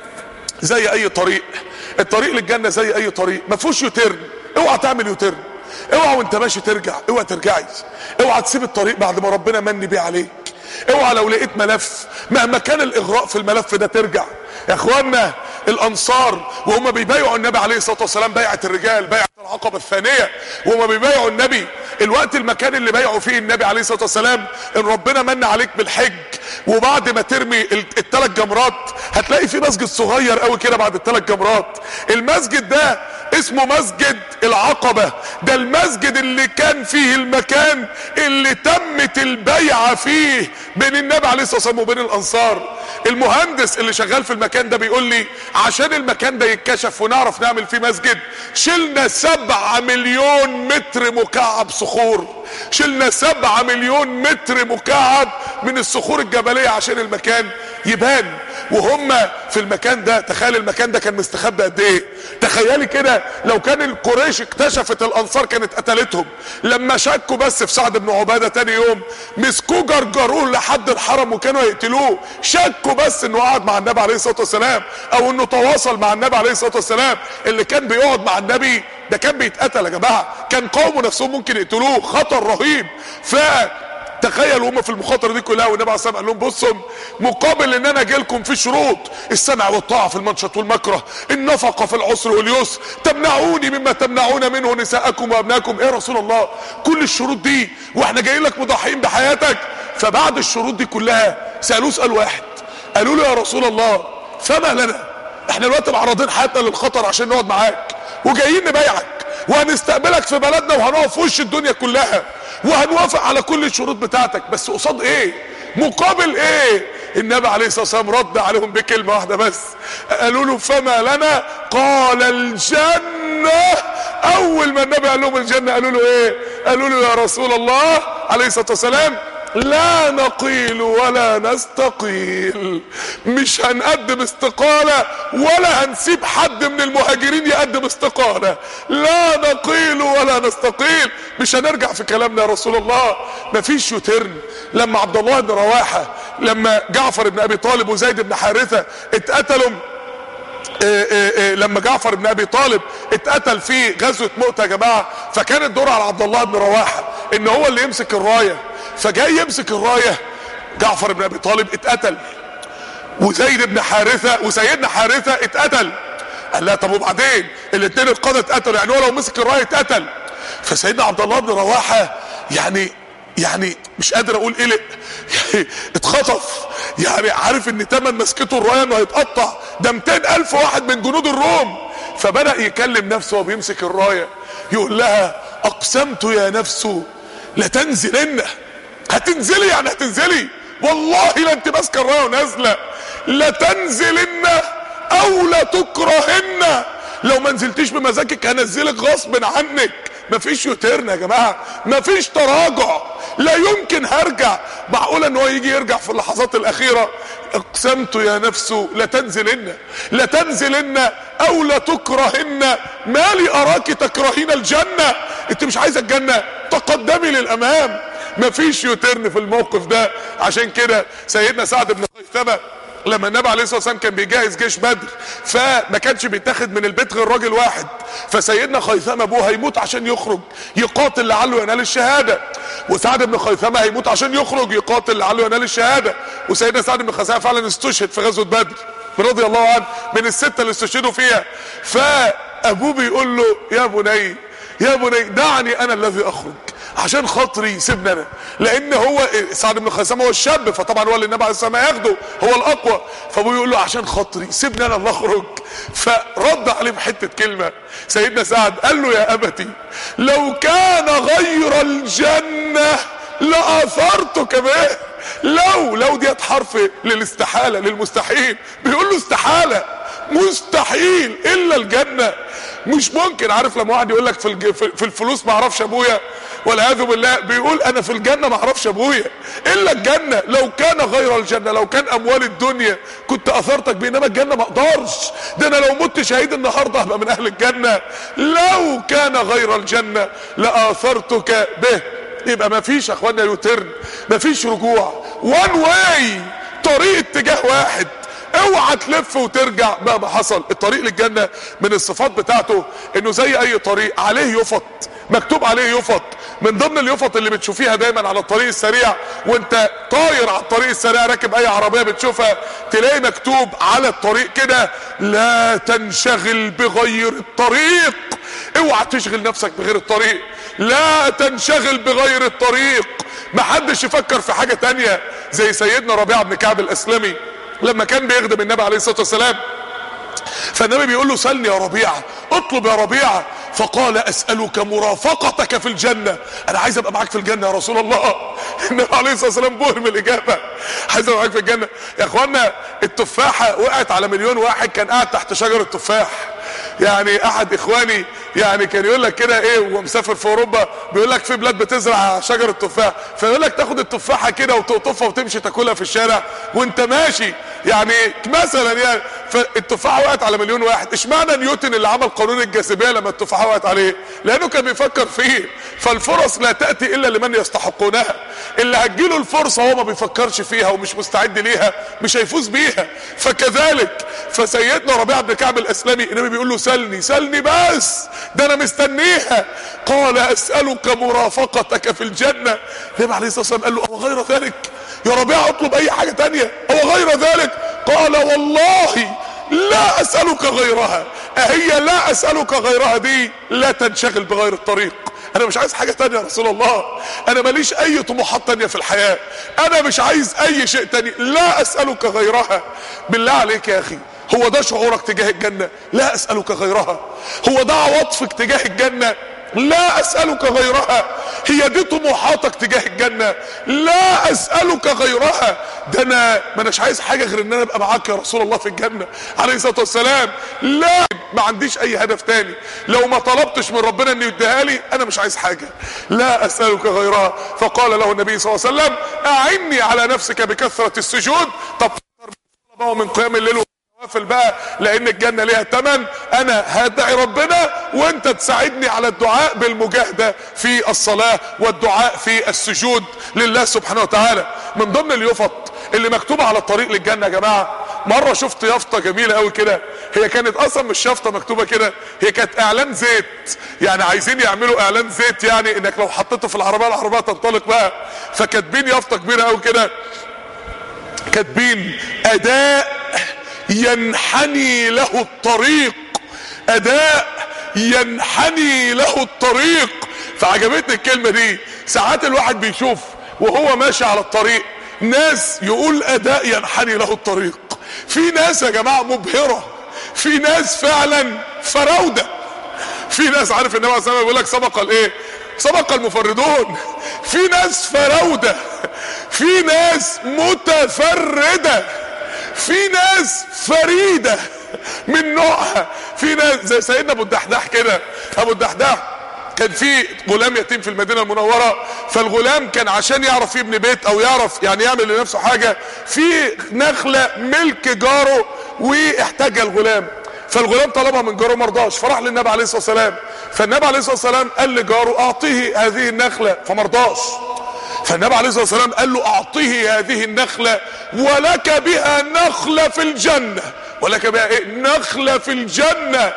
زي اي طريق، الطريق للجنة زي اي طريق، ما فيهوش يوتيرن. اوعى تعمل يوتيرن، اوعى وانت ماشي ترجع، اوعى ترجعي، اوعى تسيب الطريق بعد ما ربنا من بيه عليك، اوعى لو لقيت ملف مهما كان الاغراء في الملف ده ترجع. يا اخوانا الانصار وهم بيبايعوا النبي عليه الصلاة والسلام بيعة الرجال، بيعة العقبة الثانية، وهم بيبايعوا النبي الوقت المكان اللي بايعوا فيه النبي عليه الصلاة والسلام ان ربنا من عليك بالحج، وبعد ما ترمي الثلاث جمرات هتلاقي في مسجد صغير قوي كده بعد الثلاث جمرات. المسجد ده اسمه مسجد العقبة، ده المسجد اللي كان فيه المكان اللي تمت البيعة فيه بين النبي عليه الصلاة والسلام وبين الانصار. المهندس اللي شغال في المكان ده بيقول لي عشان المكان ده يتكشف ونعرف نعمل فيه مسجد شلنا سبعة مليون متر مكعب صخور، شلنا سبعة مليون متر مكعب من الصخور الجبلية عشان المكان يبان. وهم في المكان ده، تخيل المكان ده كان مستخبى قد ايه. تخيلي كده لو كان القريش اكتشفت الانصار كانت قتلتهم. لما شكوا بس في سعد بن عبادة تاني يوم مسكوه جرجروه لحد الحرم وكانوا يقتلوه، شكوا بس انه قعد مع النبي عليه الصلاة والسلام او انه تواصل مع النبي عليه الصلاة والسلام. اللي كان بيقعد مع النبي ده كان بيتقتل يا جماعة، كان قومه نفسهم ممكن يقتلوه، خطر رهيب. ف تخيل هم في المخاطره دي كلها والنبي عليه الصلاه والسلام قال لهم بصوا مقابل ان انا اجي لكم في شروط السمع والطاعه في المنشط والمكره، النفقه في العسر واليسر، تمنعوني مما تمنعون منه نساءكم وابناكم. ايه يا رسول الله كل الشروط دي واحنا جايين لك مضحيين بحياتك؟ فبعد الشروط دي كلها سالوه سؤال واحد، قالوا له يا رسول الله فما لنا، احنا دلوقتي معرضين حياتنا للخطر عشان نقعد معاك وجايين نبايعك وهنستقبلك في بلدنا وهنقف في وش الدنيا كلها وهنوافق على كل الشروط بتاعتك، بس قصاد ايه؟ مقابل ايه؟ النبي عليه الصلاه والسلام رد عليهم بكلمه واحده بس، قالوا له فما لنا؟ قال الجنه. اول ما النبي قال لهم الجنه قالوا له ايه؟ قالوا له يا رسول الله عليه الصلاه والسلام لا نقيل ولا نستقيل، مش هنقدم استقالة ولا هنسيب حد من المهاجرين يقدم استقالة، لا نقيل ولا نستقيل، مش هنرجع في كلامنا يا رسول الله. مفيش يوترن. لما عبد الله بن رواحة، لما جعفر بن ابي طالب وزيد بن حارثة اتقتلوا، إيه إيه إيه لما جعفر بن ابي طالب اتقتل في غزوة مؤتة يا جماعة، فكان الدور على عبد الله بن رواحة ان هو اللي يمسك الراية، فجاي يمسك الراية جعفر بن ابي طالب اتقتل وزيد بن حارثة وسيدنا حارثة اتقتل. قال لا طب وبعدين الاثنين القادة اتقتلوا، يعني هو لو مسك الراية اتقتل. فسيدنا عبد الله بن رواحة يعني يعني مش قادر اقول قلق، يعني اتخطف، يعني عارف ان تمن مسكته الراية انه هيتقطع، ده مئتين الف واحد من جنود الروم. فبدأ يكلم نفسه وهو بيمسك الراية يقول لها اقسمت يا نفس لتنزلن، هتنزلي يعني هتنزلي والله لا انت ماسكه الرايه ونازله، لتنزلن او لتكرهن، لو ما نزلتيش بمزاجك هنزلك غصب عنك. مفيش يوتيرن يا جماعه، مفيش تراجع، لا يمكن هرجع. معقوله ان هو يجي يرجع في اللحظات الاخيره؟ اقسمت يا نفس لتنزلن لتنزلن او لتكرهن، ما لي اراك تكرهين الجنه، انت مش عايزه الجنه؟ تقدمي للامام. مفيش يوترن في الموقف ده. عشان كده سيدنا سعد بن خيثمة لما النبي عليه الصلاه والسلام كان بيجهز جيش بدر، فما كانش بيتاخد من البيت غير راجل واحد، فسيدنا خيثمة ابوه هيموت عشان يخرج يقاتل لعله ينال الشهاده، وسعد بن خيثمة هيموت عشان يخرج يقاتل لعله ينال الشهاده. وسيدنا سعد بن خيثمة فعلا استشهد في غزوه بدر رضي الله عنه، من السته اللي استشهدوا فيها. فابوه بيقول له يا بني يا بني دعني انا الذي اخرج، عشان خاطري سيبني انا، لان هو سعد بن خيثمة هو الشاب، فطبعا هو اللي النبي عليه الصلاه والسلام ياخده، هو الاقوى. فابوه يقول له عشان خاطري سيبني انا اللي اخرج. فرد عليه بحته كلمه سيدنا سعد، قال له يا ابتي لو كان غير الجنه لاثرتك به. لو لو ديت حرف للاستحاله للمستحيل، بيقول له استحاله مستحيل الا الجنه، مش ممكن. عارف لما واحد يقول لك في في الفلوس ما اعرفش ابويا والعياذ بالله، بيقول انا في الجنه ما اعرفش ابويا الا الجنه. لو كان غير الجنه، لو كان اموال الدنيا كنت اثرتك بيه، انما الجنه ما اقدرش، ده انا لو مت شهيد النهارده هبقى من اهل الجنه. لو كان غير الجنه لاثرتك به. يبقى ما فيش يا اخوانا يوترن، ما فيش رجوع، وان واي، طريق اتجاه واحد، اوعى تلف وترجع مهما حصل. الطريق للجنه من الصفات بتاعته انه زي اي طريق عليه يفط، مكتوب عليه يفط. من ضمن اليفط اللي بتشوفيها دايما على الطريق السريع وانت طاير على الطريق السريع راكب اي عربيه بتشوفها، تلاقي مكتوب على الطريق كده لا تنشغل بغير الطريق. اوعى تشغل نفسك بغير الطريق، لا تنشغل بغير الطريق. محدش يفكر في حاجه تانيه. زي سيدنا ربيعه بن كعب الاسلمي لما كان بيخدم النبي عليه الصلاه والسلام، فالنبي بيقول له سلني يا ربيعه، اطلب يا ربيعه. فقال اسالك مرافقتك في الجنه، انا عايز ابقى معاك في الجنه يا رسول الله. النبي عليه الصلاه والسلام بهم الاجابه، عايز ابقى معاك في الجنه. يا اخوانا التفاحه وقعت على مليون واحد كان قاعد تحت شجره تفاح. يعني احد اخواني يعني كان يقول لك كده ايه وهو مسافر في اوروبا، بيقول لك في بلاد بتزرع شجره تفاح، فيقول لك تاخد التفاحه كده وتقطفها وتمشي تاكلها في الشارع وانت ماشي، يعني مثلا يعني. فالتفاحه وقعت على مليون واحد. اشمعنى نيوتن اللي عمل قانون الجاذبيه لما التفاحه وقعت عليه؟ لانه كان بيفكر فيه. فالفرص لا تأتي الا لمن يستحقونها. اللي هتجيله الفرصة هو ما بيفكرش فيها ومش مستعد ليها مش هيفوز بيها. فكذلك فسيدنا ربيعة بن كعب الاسلمي النبي بيقول له سلني سلني بس ده انا مستنيها. قال اسألك مرافقتك في الجنة. النبي عليه الصلاة والسلام قال له او غير ذلك يا ربيعة اطلب اي حاجة تانية او غير ذلك. قال والله لا اسألك غيرها. اهي لا اسألك غيرها دي لا تنشغل بغير الطريق. انا مش عايز حاجة تانية يا رسول الله، انا ماليش اي طموحات تانية في الحياة، انا مش عايز اي شيء تاني، لا اسألك غيرها. بالله عليك يا اخي هو ده شعورك تجاه الجنة؟ لا اسألك غيرها. هو ده عواطفك تجاه الجنة؟ لا اسألك غيرها. هي دي طموحاتك تجاه الجنة؟ لا اسألك غيرها. ده انا ما اناش عايز حاجة غير ان انا ابقى معاك يا رسول الله في الجنة عليه الصلاة والسلام. لا ما عنديش اي هدف تاني، لو ما طلبتش من ربنا انه يديها لي انا مش عايز حاجة. لا اسألك غيرها. فقال له النبي صلى الله عليه وسلم اعني على نفسك بكثرة السجود. طب من قيام الليل وافل بقى لان الجنة ليها تمن. انا هدعي ربنا وانت تساعدني على الدعاء بالمجاهدة في الصلاة والدعاء في السجود لله سبحانه وتعالى. من ضمن اليفط اللي مكتوبة على الطريق للجنة يا جماعة، مرة شفت يافطة جميلة قوي كده، هي كانت اصلا مش يافطة مكتوبة كده، هي كانت اعلان زيت، يعني عايزين يعملوا اعلان زيت يعني انك لو حطيته في العربية العربية تنطلق بقى. فكاتبين يافطة كبيرة قوي كده، كاتبين اداء ينحني له الطريق، اداء ينحني له الطريق. فعجبتني الكلمة دي. ساعات الواحد بيشوف وهو ماشي على الطريق ناس يقول اداء ينحني له الطريق. في ناس يا جماعة مبهرة، في ناس فعلا فراودة، في ناس عارف النبي عليه الصلاة والسلام بيقول لك سبق الايه؟ سبق المفردون. في ناس فراودة، في ناس متفردة، في ناس فريدة من نوعها، في ناس زي سيدنا ابو الدحداح كده. ابو الدحداح كان في غلام يتيم في المدينة المنورة، فالغلام كان عشان يعرف يبني بيت او يعرف يعني يعمل لنفسه حاجة في نخلة ملك جاره واحتاج الغلام، فالغلام طلبها من جاره مرضاش، فراح للنبي عليه الصلاة والسلام، فالنبي عليه الصلاة والسلام قال لجاره اعطيه هذه النخلة فمرضاش، فالنبي عليه الصلاة والسلام قال له اعطيه هذه النخلة ولك بها نخلة في الجنة. ولك بها ايه؟ نخلة في الجنة.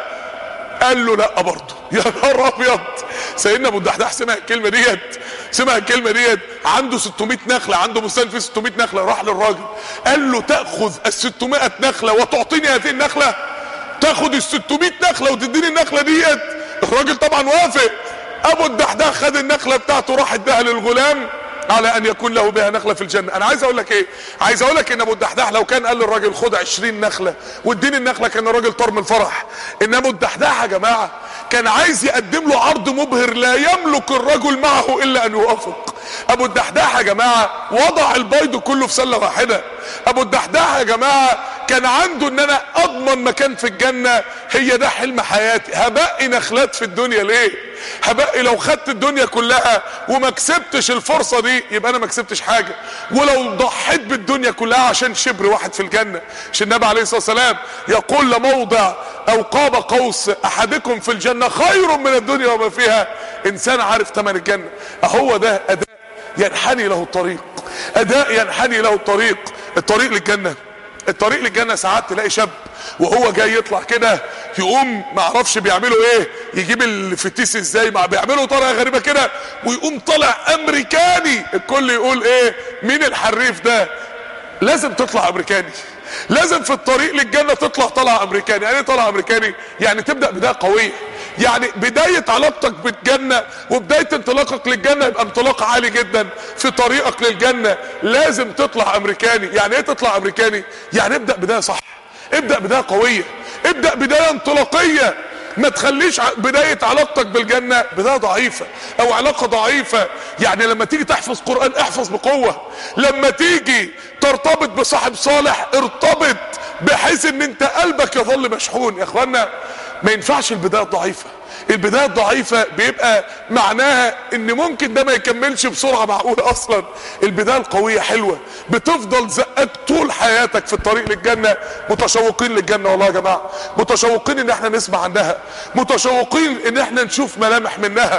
قال له لا برضه. يا نهار ابيض. سيدنا ابو الدحداح سمع الكلمة ديت، سمع الكلمة ديت، عنده ستمائة نخلة، عنده بستان فيه ستمائة نخلة، راح للراجل قال له تأخذ الستمائة نخلة وتعطيني هذه النخلة؟ تاخد الستمائة نخلة وتديني النخلة ديت؟ الراجل طبعا وافق. ابو الدحداح خد النخلة بتاعته راح اداها للغلام على ان يكون له بها نخلة في الجنة. انا عايز اقول لك ايه؟ عايز اقول لك ان ابو الدحداح لو كان قال للراجل خد عشرين نخلة واديني النخلة كان الراجل طار من الفرح. ان ابو الدحداح يا جماعة كان عايز يقدم له عرض مبهر لا يملك الرجل معه الا ان يوافق. ابو الدحداح يا جماعة وضع البيض كله في سلة واحدة. ابو الدحداح يا جماعة كان عنده ان انا اضمن مكان في الجنة، هي ده حلم حياتي. هبقي نخلات في الدنيا ليه؟ هبقي لو خدت الدنيا كلها وما كسبتش الفرصة دي يبقى انا ما كسبتش حاجة، ولو ضحيت بالدنيا كلها عشان شبر واحد في الجنة. عشان النبي عليه الصلاة والسلام يقول لموضع او قاب قوس احدكم في الجنة خير من الدنيا وما فيها. انسان عارف ثمن الجنة. اهو ده اداء ينحني له الطريق، اداء ينحني له الطريق. الطريق للجنة، الطريق للجنة ساعات تلاقي شاب وهو جاي يطلع كده يقوم ما اعرفش بيعملوا ايه، يجيب الفتيس ازاي، ما بيعملوا طريقه غريبه كده ويقوم طالع امريكاني. الكل يقول ايه؟ مين الحريف ده؟ لازم تطلع امريكاني، لازم في الطريق للجنة تطلع طلع امريكاني. يعني ايه طلع امريكاني؟ يعني تبدأ بداية قوية، يعني بداية علاقتك بالجنة وبداية انطلاقك للجنة يبقى انطلاق عالي جدا في طريقك للجنة. لازم تطلع امريكاني. يعني ايه تطلع امريكاني؟ يعني ابدأ بداية صح، ابدأ بداية قوية، ابدأ بداية انطلاقية. ما تخليش بداية علاقتك بالجنة بداية ضعيفة او علاقة ضعيفة. يعني لما تيجي تحفظ قرآن احفظ بقوة، لما تيجي ترتبط بصاحب صالح ارتبط بحيث ان انت قلبك يظل مشحون. يا اخوانا ما ينفعش البداية الضعيفة. البداية الضعيفة بيبقى معناها ان ممكن ده ما يكملش بسرعة معقولة اصلا. البداية القوية حلوة، بتفضل زقك طول حياتك في الطريق للجنة. متشوقين للجنة والله يا جماعة، متشوقين ان احنا نسمع عنها، متشوقين ان احنا نشوف ملامح منها،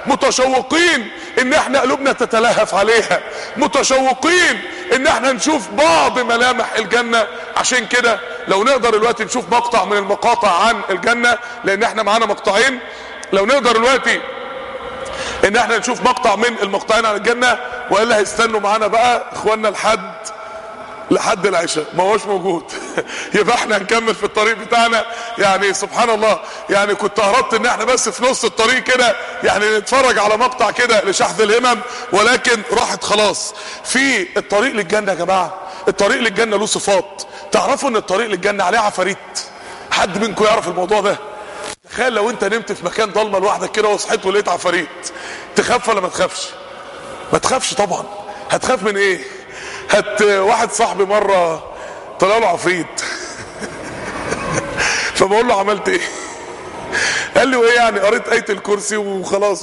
متشوقين ان احنا قلوبنا تتلهف عليها، متشوقين ان احنا نشوف بعض ملامح الجنة. عشان كده لو نقدر دلوقتي نشوف مقطع من المقاطع عن الجنة، لان احنا معانا مقطعين، لو نقدر دلوقتي ان احنا نشوف مقطع من المقطعين عن الجنة، والا هيستنوا معانا بقى اخواننا لحد لحد العشاء ما هوش موجود. يبقى احنا هنكمل في الطريق بتاعنا. يعني سبحان الله، يعني كنت اردت ان احنا بس في نص الطريق كده يعني نتفرج على مقطع كده لشحذ الهمم، ولكن راحت خلاص. في الطريق للجنة يا جماعة، الطريق للجنة له صفات. تعرفوا ان الطريق للجنة عليه عفاريت؟ حد منكم يعرف الموضوع ده؟ تخيل لو انت نمت في مكان ضلمه لوحدك كده وصحيت ولقيت عفاريت، تخاف ولا ما تخافش؟ ما تخافش طبعا. هتخاف من ايه؟ هت واحد صاحبي مره طلع له عفريت فبقول له عملت ايه؟ قال لي وايه يعني؟ قريت آية الكرسي وخلاص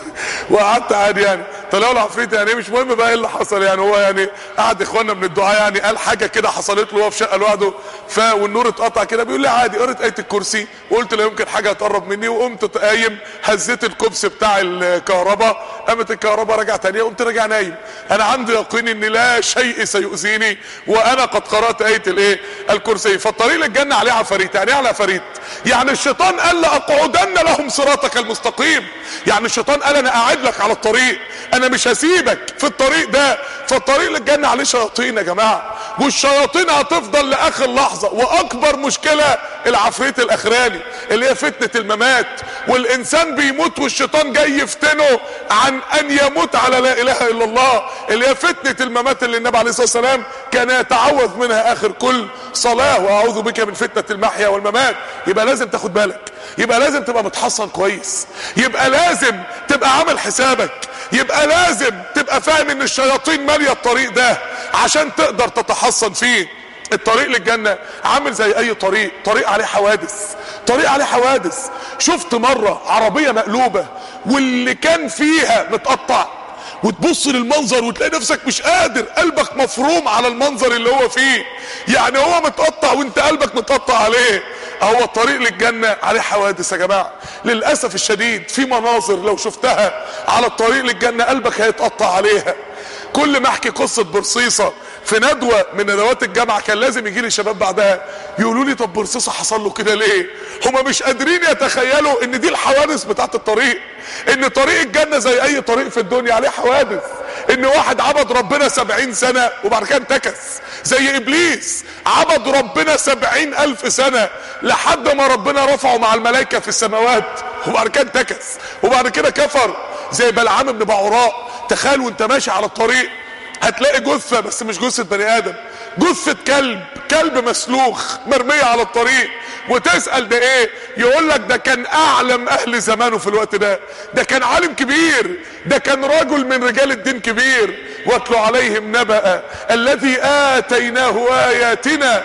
وقعدت عادي. يعني طلعوا له عفريت يعني ايه؟ مش مهم بقى ايه اللي حصل. يعني هو يعني قعد اخواننا من الدعاء يعني قال حاجه كده حصلت له وهو في شقه لوحده، ف والنور اتقطع كده، بيقول لي عادي قريت آية الكرسي وقلت لا يمكن حاجه هتقرب مني، وقمت قايم هزيت الكبس بتاع الكهرباء، قامت الكهرباء رجع تانية، قمت راجع نايم. انا عندي يقين ان لا شيء سيؤذيني وانا قد قرات آية الايه؟ الكرسي. فالطريق للجنه عليه عفاريت. يعني ايه على عفاريت؟ يعني الشيطان قال لاقعدن لهم صراطك المستقيم. يعني الشيطان قال انا قاعد لك على الطريق، انا مش هسيبك في الطريق ده. فالطريق للجنه عليه شياطين يا جماعه، والشياطين هتفضل لاخر لحظه. واكبر مشكله العفريت الاخراني اللي هي فتنه الممات، والانسان بيموت والشيطان جاي يفتنه عن ان يموت على لا اله الا الله، اللي هي فتنه الممات اللي النبي عليه الصلاه والسلام كان يتعوذ منها اخر كل صلاه، واعوذ بك من فتنه المحيا والممات. يبقى لازم تاخد بالك، يبقى لازم تبقى متحصن كويس، يبقى لازم تبقى عامل حسابك، يبقى لازم تبقى فاهم ان الشياطين ماليه الطريق ده عشان تقدر تتحصن فيه. الطريق للجنة عامل زي اي طريق، طريق عليه حوادث، طريق عليه حوادث. شفت مرة عربية مقلوبة واللي كان فيها متقطع، وتبص للمنظر وتلاقي نفسك مش قادر، قلبك مفروم على المنظر اللي هو فيه. يعني هو متقطع وانت قلبك متقطع عليه. هو الطريق للجنة عليه حوادث يا جماعة للأسف الشديد. في مناظر لو شفتها على الطريق للجنة قلبك هيتقطع عليها. كل ما احكي قصة برصيصة في ندوة من ندوات الجامعة كان لازم يجي لي شباب بعدها يقولوا لي طب برصيصة حصل له كده ليه؟ هما مش قادرين يتخيلوا ان دي الحوادث بتاعت الطريق، ان طريق الجنة زي اي طريق في الدنيا عليه حوادث. ان واحد عبد ربنا سبعين سنة وبعد كده انتكس، زي ابليس عبد ربنا سبعين الف سنة لحد ما ربنا رفعه مع الملائكة في السماوات وبعد كده انتكس وبعد كده كفر، زي بلعام بن بعوراء. تخيل وانت ماشي على الطريق هتلاقي جثة، بس مش جثة بني ادم، جثة كلب، كلب مسلوخ مرمية على الطريق، وتسأل ده ايه؟ يقول لك ده كان اعلم اهل زمانه في الوقت ده، ده كان عالم كبير، ده كان رجل من رجال الدين كبير. واتلو عليهم نبأ الذي آتيناه آياتنا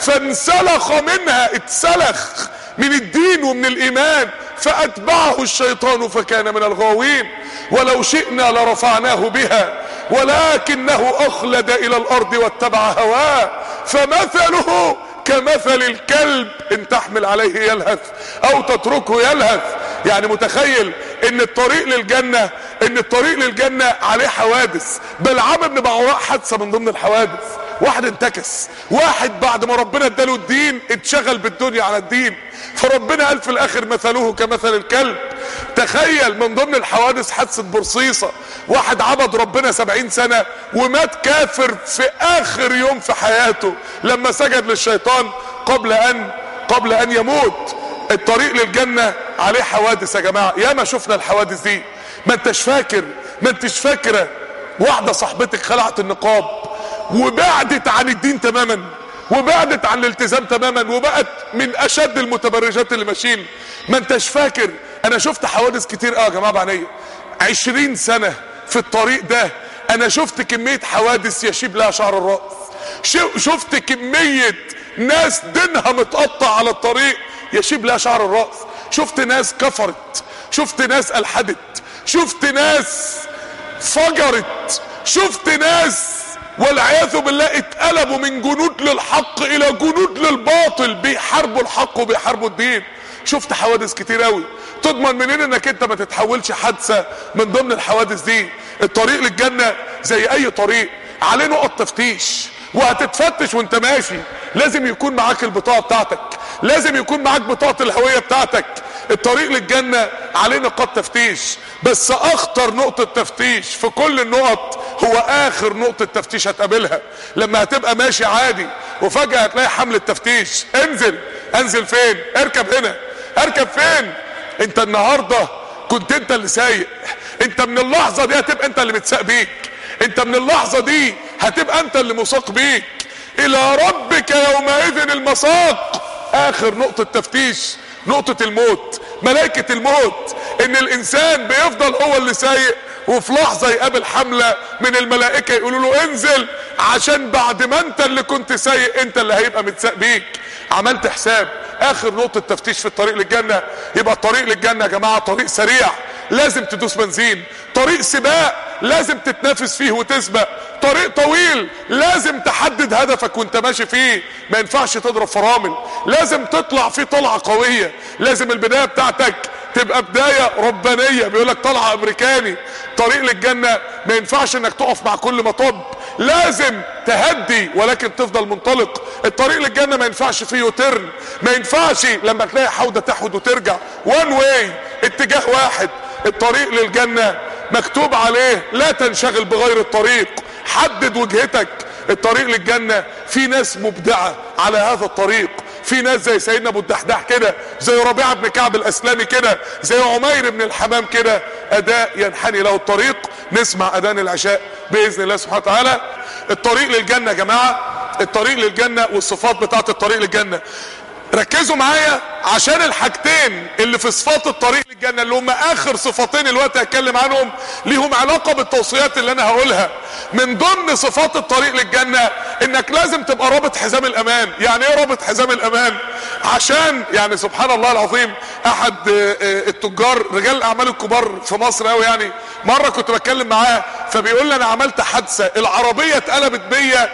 فانسلخ منها، اتسلخ من الدين ومن الايمان، فاتبعه الشيطان فكان من الغاوين. ولو شئنا لرفعناه بها ولكنه اخلد الى الارض واتبع هواه فمثله كمثل الكلب ان تحمل عليه يلهث او تتركه يلهث. يعني متخيل ان الطريق للجنة ان الطريق للجنة عليه حوادث. بلعام بن بعوراء حادثة من ضمن الحوادث، واحد انتكس، واحد بعد ما ربنا اداله الدين اتشغل بالدنيا على الدين، فربنا قال في الاخر مثله كمثل الكلب. تخيل من ضمن الحوادث حادثة برصيصة، واحد عبد ربنا سبعين سنة ومات كافر في اخر يوم في حياته لما سجد للشيطان قبل ان قبل ان يموت. الطريق للجنة عليه حوادث يا جماعة، ياما شفنا الحوادث دي. ما انتش فاكر ما انتش فاكرة واحدة صاحبتك خلعت النقاب وبعدت عن الدين تماما، وبعدت عن الالتزام تماما، وبقت من اشد المتبرجات اللي ماشيين. ما انتش فاكر. انا شفت حوادث كتير قوي يا جماعة بعينيا، عشرين سنة في الطريق ده انا شفت كمية حوادث يشيب لها شعر الرأس. شفت كمية ناس دينها متقطع على الطريق يشيب لها شعر الرأس. شفت ناس كفرت، شفت ناس الحدت، شفت ناس فجرت، شفت ناس والعياذ بالله اتقلبوا من جنود للحق الى جنود للباطل، بيحاربوا الحق وبيحاربوا الدين. شفت حوادث كتير قوي. تضمن منين انك انت ما تتحولش حادثة من ضمن الحوادث دي؟ الطريق للجنة زي اي طريق عليه نقط تفتيش، وهتتفتش وانت ماشي. لازم يكون معاك البطاقة بتاعتك، لازم يكون معاك بطاقة الهوية بتاعتك. الطريق للجنة عليه نقاط تفتيش، بس اخطر نقطة تفتيش في كل النقط هو اخر نقطة تفتيش هتقابلها، لما هتبقى ماشي عادي وفجأة هتلاقي حملة تفتيش. انزل. انزل فين؟ اركب هنا. اركب فين؟ انت النهاردة كنت انت اللي سايق، انت من اللحظة دي هتبقى انت اللي متساق بيك، انت من اللحظة دي هتبقى انت اللي مساق بيك. الى ربك يومئذ المساق. اخر نقطة تفتيش نقطة الموت، ملائكة الموت، ان الانسان بيفضل هو اللي سايق وفي لحظة يقابل حملة من الملائكة يقولوا له انزل، عشان بعد ما انت اللي كنت سايق انت اللي هيبقى متساق بيك. عملت حساب اخر نقطة تفتيش في الطريق للجنة. يبقى الطريق للجنة يا جماعة طريق سريع، لازم تدوس بنزين. طريق سباق لازم تتنافس فيه وتسبق. طريق طويل لازم تحدد هدفك وانت ماشي فيه، ما ينفعش تضرب فرامل، لازم تطلع فيه طلعة قوية. لازم البداية بتاعتك تبقى بداية ربانية، بيقولك طلعة امريكاني. طريق للجنة ما ينفعش انك تقف مع كل مطب، لازم تهدي ولكن تفضل منطلق. الطريق للجنة ما ينفعش فيه يوترن، ما ينفعش لما تلاقي حودة تحود وترجع. وان واي، اتجاه واحد. الطريق للجنة مكتوب عليه لا تنشغل بغير الطريق، حدد وجهتك. الطريق للجنة في ناس مبدعة على هذا الطريق، في ناس زي سيدنا ابو الدحداح كده، زي ربيعة بن كعب الاسلامي كده، زي عمير بن الحمام كده، اداء ينحني له الطريق. نسمع اذان العشاء باذن الله سبحانه وتعالى. الطريق للجنة يا جماعة، الطريق للجنة والصفات بتاعت الطريق للجنة. ركزوا معايا عشان الحاجتين اللي في صفات الطريق للجنة اللي هم اخر صفتين الوقت هتكلم عنهم ليهم علاقة بالتوصيات اللي انا هقولها. من ضمن صفات الطريق للجنة انك لازم تبقى رابط حزام الامان. يعني ايه رابط حزام الامان؟ عشان يعني سبحان الله العظيم، احد التجار رجال الاعمال الكبار في مصر قوي يعني، مرة كنت بتكلم معاه فبيقول لي انا عملت حادثة، العربية اتقلبت بيا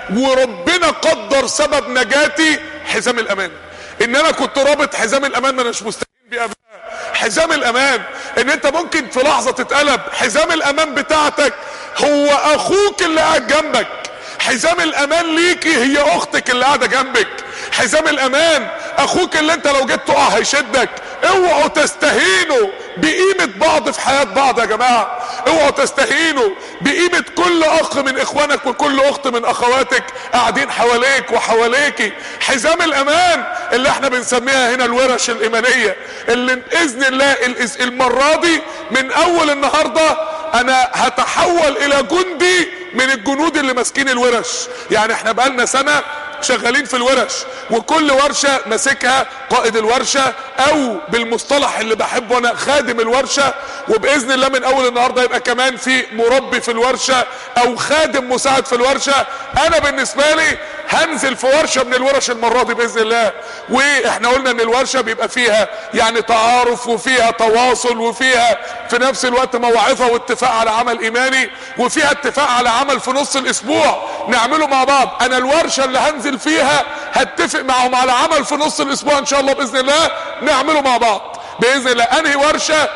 وربنا قدر سبب نجاتي حزام الامان، ان انا كنت رابط حزام الامان، ما اناش مستهين بيه. حزام الامان ان انت ممكن في لحظة تتقلب. حزام الامان بتاعتك هو اخوك اللي قاعد جنبك، حزام الامان ليكي هي اختك اللي قاعدة جنبك، حزام الامان اخوك اللي انت لو جيت تقع هيشدك. اوعوا تستهينوا بقيمة بعض في حياة بعض يا جماعة، اوعوا تستهينوا بقيمة كل اخ من اخوانك وكل اخت من اخواتك قاعدين حواليك وحواليكي. حزام الامان اللي احنا بنسميها هنا الورش الايمانية، اللي باذن الله المرة دي من اول النهاردة انا هتحول الى جندي من الجنود اللي ماسكين الورش. يعني احنا بقالنا سنة شغالين في الورش، وكل ورشة ماسكها قائد الورشة، او بالمصطلح اللي بحبه انا خادم الورشة. وباذن الله من اول النهاردة يبقى كمان في مربي في الورشة او خادم مساعد في الورشة. انا بالنسبة لي هنزل في ورشة من الورش المرة دي باذن الله. واحنا قلنا ان الورشة بيبقى فيها يعني تعارف وفيها تواصل وفيها في نفس الوقت موعظة واتفاق على عمل ايماني، وفيها اتفاق على عمل في نص الاسبوع نعمله مع بعض. انا الورشة اللي هنزل فيها هتفق معهم على عمل في نص الاسبوع ان شاء الله باذن الله نعمله مع بعض باذن الله. انهي ورشة؟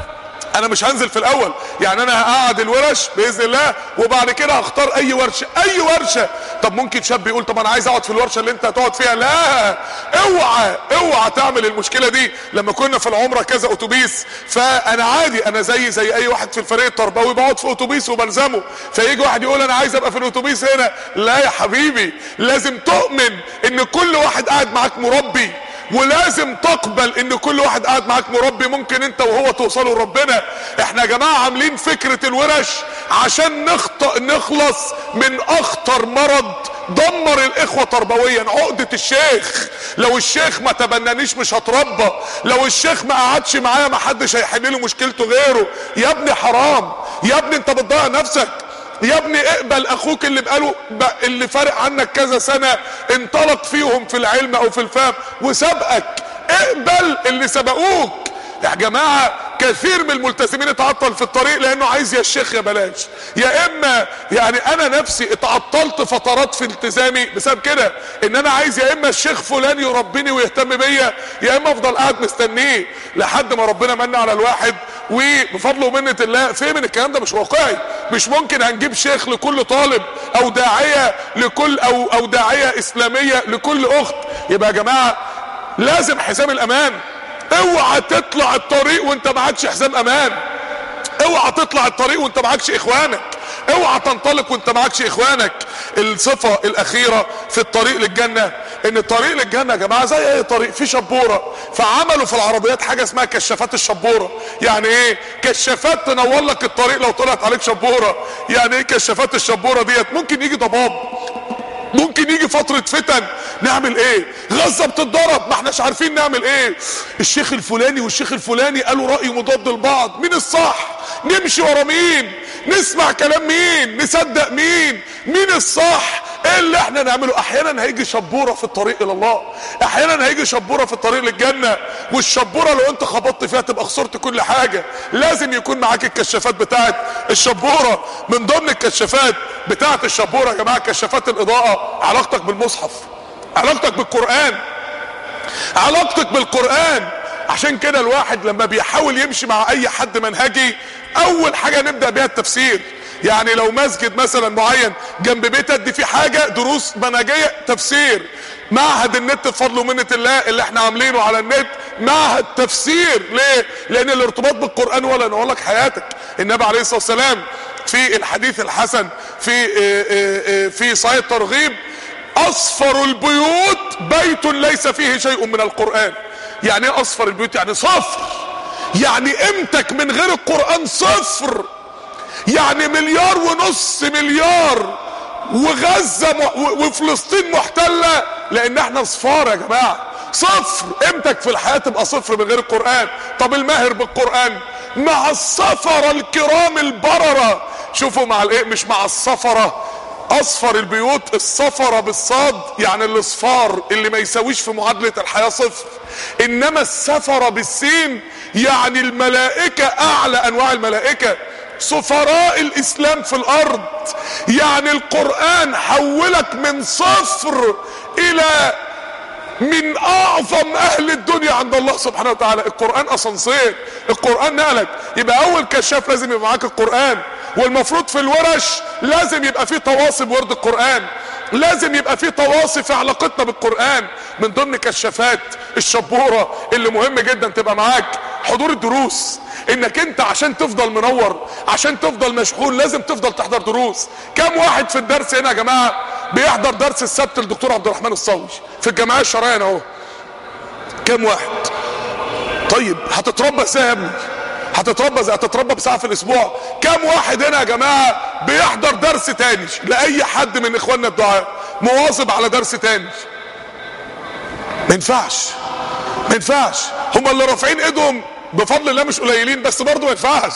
انا مش هنزل في الاول، يعني انا هقعد الورش باذن الله وبعد كده هختار اي ورشة. اي ورشة. طب ممكن شاب يقول طب انا عايز اقعد في الورشة اللي انت هتقعد فيها. لا، اوعى اوعى تعمل المشكلة دي. لما كنا في العمرة كذا اتوبيس، فانا عادي انا زي زي اي واحد في الفريق التربوي بقعد في اتوبيس وبلزمه، فيجي واحد يقول انا عايز ابقى في الاتوبيس هنا. لا يا حبيبي، لازم تؤمن ان كل واحد قاعد معاك مربي، ولازم تقبل ان كل واحد قاعد معاك مربي ممكن انت وهو توصلوا لربنا. احنا يا جماعة عاملين فكرة الورش عشان نخط... نخلص من اخطر مرض دمر الاخوة تربويا، عقدة الشيخ. لو الشيخ ما تبنانيش مش هتربى، لو الشيخ ما قعدش معايا ما حدش هيحل له مشكلته غيره. يا ابني حرام، يا ابني انت بتضيع نفسك. يا ابني اقبل اخوك اللي بقاله اللي فارق عنك كذا سنة انطلق فيهم في العلم او في الفهم وسبقك، اقبل اللي سبقوك. يا جماعة كثير من الملتزمين اتعطل في الطريق لانه عايز يا الشيخ يا بلاش، يا اما يعني انا نفسي اتعطلت فترات في التزامي بسبب كده، ان انا عايز يا اما الشيخ فلان يربيني ويهتم بيا، يا اما افضل قاعد مستنيه لحد ما ربنا من على الواحد وبفضله ومنة الله فهم ان الكلام ده مش واقعي. مش ممكن هنجيب شيخ لكل طالب او داعية لكل او او داعية اسلامية لكل اخت. يبقى يا جماعة لازم حزام الامان. اوعى تطلع الطريق وانت معكش حزام امان، اوعى تطلع الطريق وانت معكش اخوانك، اوعى تنطلق وانت معكش اخوانك. الصفة الاخيرة في الطريق للجنة ان الطريق للجنة يا جماعة زي اي طريق في شبورة، فعملوا في العربيات حاجة اسمها كشافات الشبورة. يعني ايه كشافات تنور لك الطريق لو طلعت عليك شبورة؟ يعني ايه كشافات الشبورة ديت؟ ممكن يجي ضباب، ممكن يجي فترة فتن، نعمل ايه؟ غزة بتتضرب ما احناش عارفين نعمل ايه. الشيخ الفلاني والشيخ الفلاني قالوا رأي مضاد لبعض، مين الصح؟ نمشي ورا مين؟ نسمع كلام مين؟ نصدق مين؟ مين الصح؟ ايه اللي احنا نعمله؟ احيانا هيجي شبورة في الطريق الى الله، احيانا هيجي شبورة في الطريق للجنة، والشبورة لو انت خبطت فيها تبقى خسرت كل حاجة. لازم يكون معاك الكشافات بتاعت الشبورة. من ضمن الكشافات بتاعت الشبورة يا جماعة كشافات الاضاءة علاقتك بالمصحف، علاقتك بالقرآن، علاقتك بالقرآن. عشان كده الواحد لما بيحاول يمشي مع اي حد منهجي اول حاجة نبدأ بيها التفسير. يعني لو مسجد مثلا معين جنب بيت ادي فيه حاجة دروس منهجية تفسير. معهد النت بفضل ومنة الله اللي احنا عاملينه على النت معهد تفسير. ليه؟ لان الارتباط بالقرآن ولا نقول لك حياتك. النبي عليه الصلاة والسلام في الحديث الحسن في في صحيح الترغيب اصفر البيوت بيت ليس فيه شيء من القرآن. يعني ايه اصفر البيوت؟ يعني صفر، يعني قيمتك من غير القرآن صفر. يعني مليار ونص مليار وغزة وفلسطين محتلة لان احنا صفار يا جماعة، صفر. قيمتك في الحياة تبقى صفر من غير القرآن. طب الماهر بالقرآن مع السفرة الكرام البررة. شوفوا مع الايه مش مع السفرة. اصفر البيوت السفرة بالصاد يعني الاصفار اللي ما يساويش في معادلة الحياة صفر، انما السفرة بالسين يعني الملائكة اعلى انواع الملائكة، سفراء الاسلام في الارض. يعني القرآن حولك من صفر الى من اعظم اهل الدنيا عند الله سبحانه وتعالى. القرآن اسانسير، القرآن نقلك. يبقى اول كشاف لازم يبقى معاك القرآن. والمفروض في الورش لازم يبقى فيه تواصي بورد القرآن، لازم يبقى فيه تواصي في علاقتنا بالقرآن. من ضمن كشافات الشبورة اللي مهم جدا تبقى معاك حضور الدروس. انك انت عشان تفضل منور عشان تفضل مشحون لازم تفضل تحضر دروس. كم واحد في الدرس هنا يا جماعة بيحضر درس السبت الدكتور عبد الرحمن الصاوي في الجمعية الشرعية اهو؟ كم واحد؟ طيب هتتربى ازاي يا ابني؟ هتتربى ازاي؟ هتتربى بساعة في الاسبوع. كم واحد هنا يا جماعة بيحضر درس تاني لاي حد من اخواننا الدعاء مواظب على درس تاني؟ ما ينفعش، ما ينفعش. هم اللي رافعين ايدهم بفضل الله مش قليلين بس برضه ما ينفعش.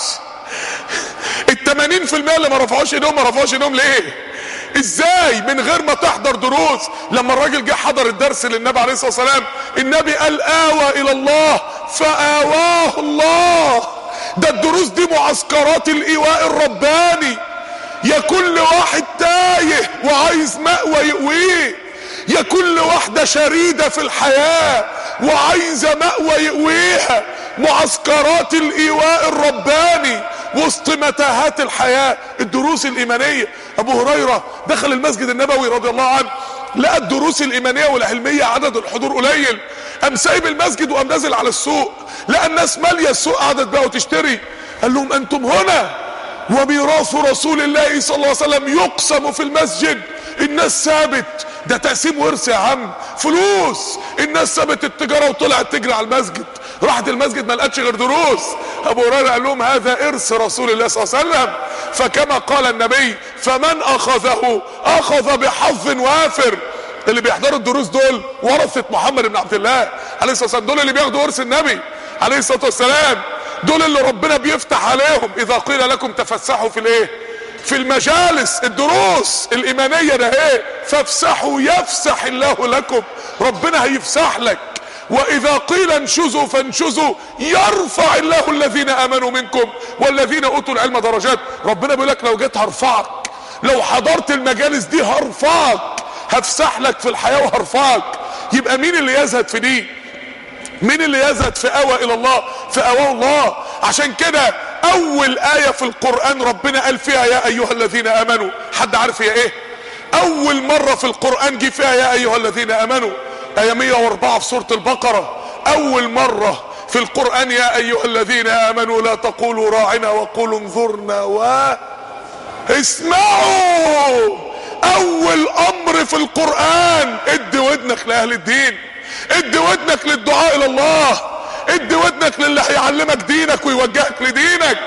التمانين في المية اللي ما رفعوش ايدهم ما رفعوش ايدهم ليه؟ ازاي من غير ما تحضر دروس؟ لما الراجل جه حضر الدرس للنبي عليه الصلاة والسلام النبي قال آوى الى الله فآواه الله. ده الدروس دي معسكرات الايواء الرباني. يا كل واحد تايه وعايز مأوى يقويه، يا كل واحدة شريدة في الحياة وعايزة مأوى يقويها. معسكرات الايواء الرباني وسط متاهات الحياة، الدروس الايمانية. ابو هريرة دخل المسجد النبوي رضي الله عنه لقى الدروس الايمانية والعلمية عدد الحضور قليل، قام سايب المسجد وقام نازل على السوق، لقى الناس مالية السوق قعدت بقى وتشتري. قال لهم انتم هنا وميراث رسول الله صلى الله عليه وسلم يقسم في المسجد. الناس سابت، ده تقسيم ورث يا عم، فلوس. الناس سابت التجارة وطلعت تجري على المسجد، راحت المسجد ما لقتش غير دروس. ابو هريره قال لهم هذا ارث رسول الله صلى الله عليه وسلم، فكما قال النبي فمن اخذه اخذ بحظ وافر. اللي بيحضروا الدروس دول ورثة محمد بن عبد الله عليه الصلاه والسلام، دول اللي بياخدوا ورث النبي عليه الصلاه والسلام، دول اللي ربنا بيفتح عليهم. اذا قيل لكم تفسحوا في الايه؟ في المجالس الدروس الايمانيه ده ايه؟ فافسحوا يفسح الله لكم. ربنا هيفسح لك واذا قيل انشزوا فانشزوا يرفع الله الذين امنوا منكم والذين اوتوا العلم درجات. ربنا بيقول لك لو جيت هرفعك، لو حضرت المجالس دي هرفعك، هفسح لك في الحياة وهرفعك. يبقى مين اللي يزهد في دي؟ مين اللي يزهد في اوى الى الله؟ في اوى الله. عشان كده اول آية في القرآن ربنا قال فيها يا ايها الذين امنوا، حد عارف هي ايه؟ اول مرة في القرآن جه فيها يا ايها الذين امنوا، آية مية واربعة في سورة البقرة. اول مرة في القرآن يا ايها الذين امنوا لا تقولوا راعنا وقولوا انظرنا واسمعوا. اول امر في القرآن ادي ودنك لاهل الدين، ادي ودنك للدعاء الى الله، ادي ودنك للي هيعلمك دينك ويوجهك لدينك،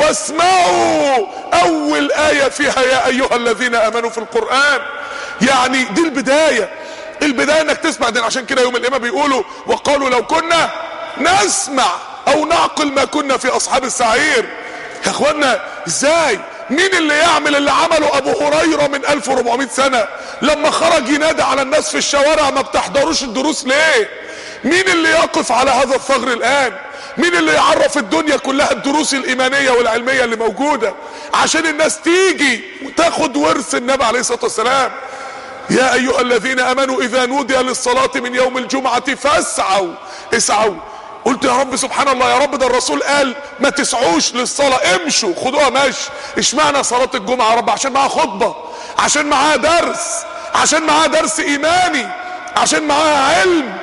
واسمعوا. اول آية فيها يا ايها الذين امنوا في القرآن. يعني دي البداية، البداية انك تسمع دين. عشان كده يوم القيامة بيقولوا وقالوا لو كنا نسمع او نعقل ما كنا في اصحاب السعير. يا اخوانا ازاي؟ مين اللي يعمل اللي عمله ابو هريرة من الف واربعمائة سنة لما خرج ينادي على الناس في الشوارع ما بتحضروش الدروس ليه؟ مين اللي يقف على هذا الثغر الان؟ مين اللي يعرف الدنيا كلها الدروس الايمانية والعلمية اللي موجودة عشان الناس تيجي وتاخد ورث النبي عليه الصلاة والسلام؟ يا ايها الذين امنوا اذا نودي للصلاة من يوم الجمعة فاسعوا. اسعوا. قلت يا رب سبحان الله، يا رب ده الرسول قال ما تسعوش للصلاة، امشوا خدوها ماشي. اشمعنى صلاة الجمعة يا رب؟ عشان معاها خطبة، عشان معاها درس، عشان معاها درس ايماني، عشان معاها علم.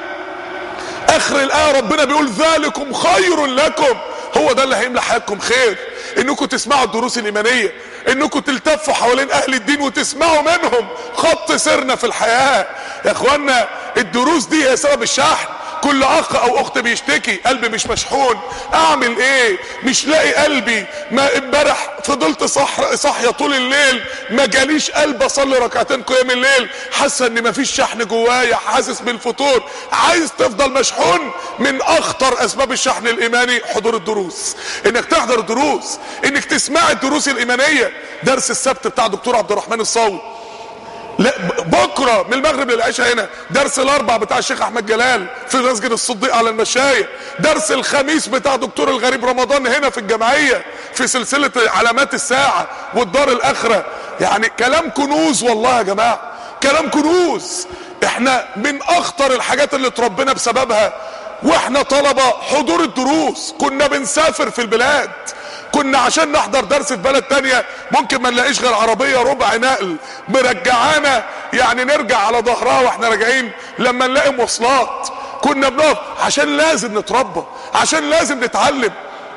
اخر الايه ربنا بيقول ذلكم خير لكم. هو ده اللي هيملى حياتكم خير، انكم تسمعوا الدروس الايمانيه، انكم تلتفوا حوالين اهل الدين وتسمعوا منهم خط سيرنا في الحياه. يا اخوانا الدروس دي هي سبب الشحن. كل اخ او اخت بيشتكي قلبي مش مشحون، اعمل ايه؟ مش لاقي قلبي، ما امبارح فضلت صح صاحيه طول الليل ما جاليش قلب اصلي ركعتين قيام الليل، حاسه ان مفيش شحن جوايا، حاسس بالفتور. عايز تفضل مشحون؟ من اخطر اسباب الشحن الايماني حضور الدروس، انك تحضر الدروس، انك تسمع الدروس الايمانيه. درس السبت بتاع دكتور عبد الرحمن الصاوي، لا بكره من المغرب للعشاء هنا. درس الاربع بتاع الشيخ احمد جلال في مسجد الصديق على المشاية. درس الخميس بتاع دكتور الغريب رمضان هنا في الجمعية في سلسلة علامات الساعة والدار الاخرة. يعني كلام كنوز والله يا جماعة، كلام كنوز. احنا من اخطر الحاجات اللي اتربينا بسببها واحنا طلبة حضور الدروس. كنا بنسافر في البلاد، كنا عشان نحضر درس في بلد تانية ممكن ما نلاقيش غير عربية ربع نقل مرجعانا، يعني نرجع على ظهرها واحنا راجعين لما نلاقي مواصلات. كنا بنقف عشان لازم نتربى، عشان لازم نتعلم.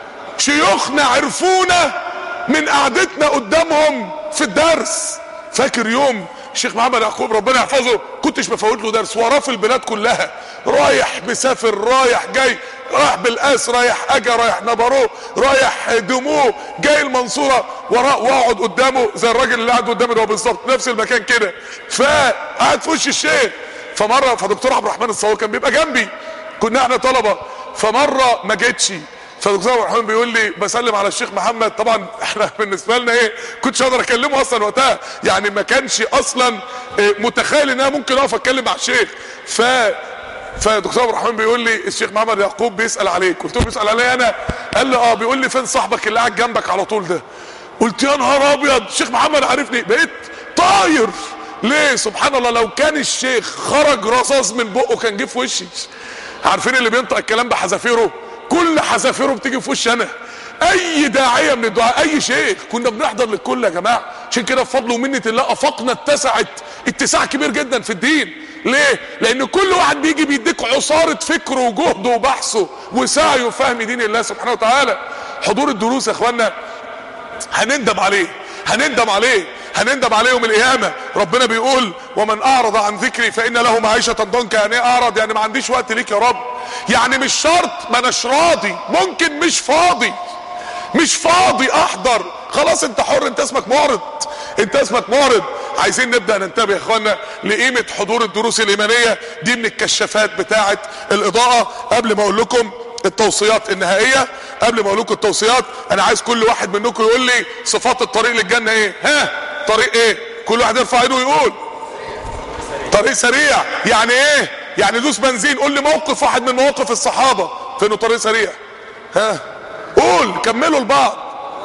شيوخنا عرفونا من قعدتنا قدامهم في الدرس. فاكر يوم الشيخ محمد يعقوب ربنا يحفظه كنتش بفوت له درس، وراه في البلاد كلها، رايح مسافر رايح جاي، رايح بالقاس رايح اجا رايح نبروه رايح دموه جاي المنصوره، وراه واقعد قدامه زي الراجل اللي قاعد قدامي ده بالظبط، نفس المكان كده. فقعد في وش الشيخ. فمره فدكتور عبد الرحمن الصاوي كان بيبقى جنبي، كنا احنا طلبه. فمره ما جيتش، فدكتور عبد الرحمن بيقول لي بسلم على الشيخ محمد. طبعا احنا بالنسبه لنا ايه، كنتش اقدر اكلمه اصلا وقتها، يعني ما كانش اصلا متخيل ان انا ممكن اقف اتكلم مع الشيخ. ف فدكتور عبد الرحمن بيقول لي الشيخ محمد يعقوب بيسال عليك. قلت له بيسال عليا انا؟ قال لي اه. بيقول لي فين صاحبك اللي قاعد جنبك على طول ده؟ قلت يا نهار ابيض، الشيخ محمد عارفني. بقيت طاير. ليه؟ سبحان الله، لو كان الشيخ خرج رصاص من بقه كان جه في وشي. عارفين اللي بينطق الكلام بحذافيره؟ كل حذافيره بتيجي في وشي انا. اي داعيه من الدعاء، اي شيخ، كنا بنحضر للكل يا جماعه. عشان كده بفضل ومنه الله افقنا اتسعت اتساع كبير جدا في الدين. ليه؟ لان كل واحد بيجي بيديك عصاره فكره وجهده وبحثه وسعيه وفهم دين الله سبحانه وتعالى. حضور الدروس يا اخوانا هنندم عليه، هنندم عليه هنندم عليه يوم القيامه. ربنا بيقول ومن اعرض عن ذكري فان له معيشه ضنكا. يعني ايه اعرض؟ يعني ما عنديش وقت ليك يا رب. يعني مش شرط ما اناش راضي، ممكن مش فاضي، مش فاضي احضر. خلاص انت حر، انت اسمك معرض، انت اسمك معرض. عايزين نبدأ ننتبه يا اخوانا لقيمة حضور الدروس الايمانية دي من الكشافات بتاعة الاضاءة. قبل ما اقول لكم التوصيات النهائية، قبل ما اقول لكم التوصيات، انا عايز كل واحد منكم يقول لي صفات الطريق للجنة ايه؟ ها؟ طريق ايه؟ كل واحد يرفع ايده ويقول طريق سريع. يعني ايه؟ يعني دوس بنزين. قول لي موقف واحد من مواقف الصحابة في انه طريق سريع. ها قول، كملوا البعض.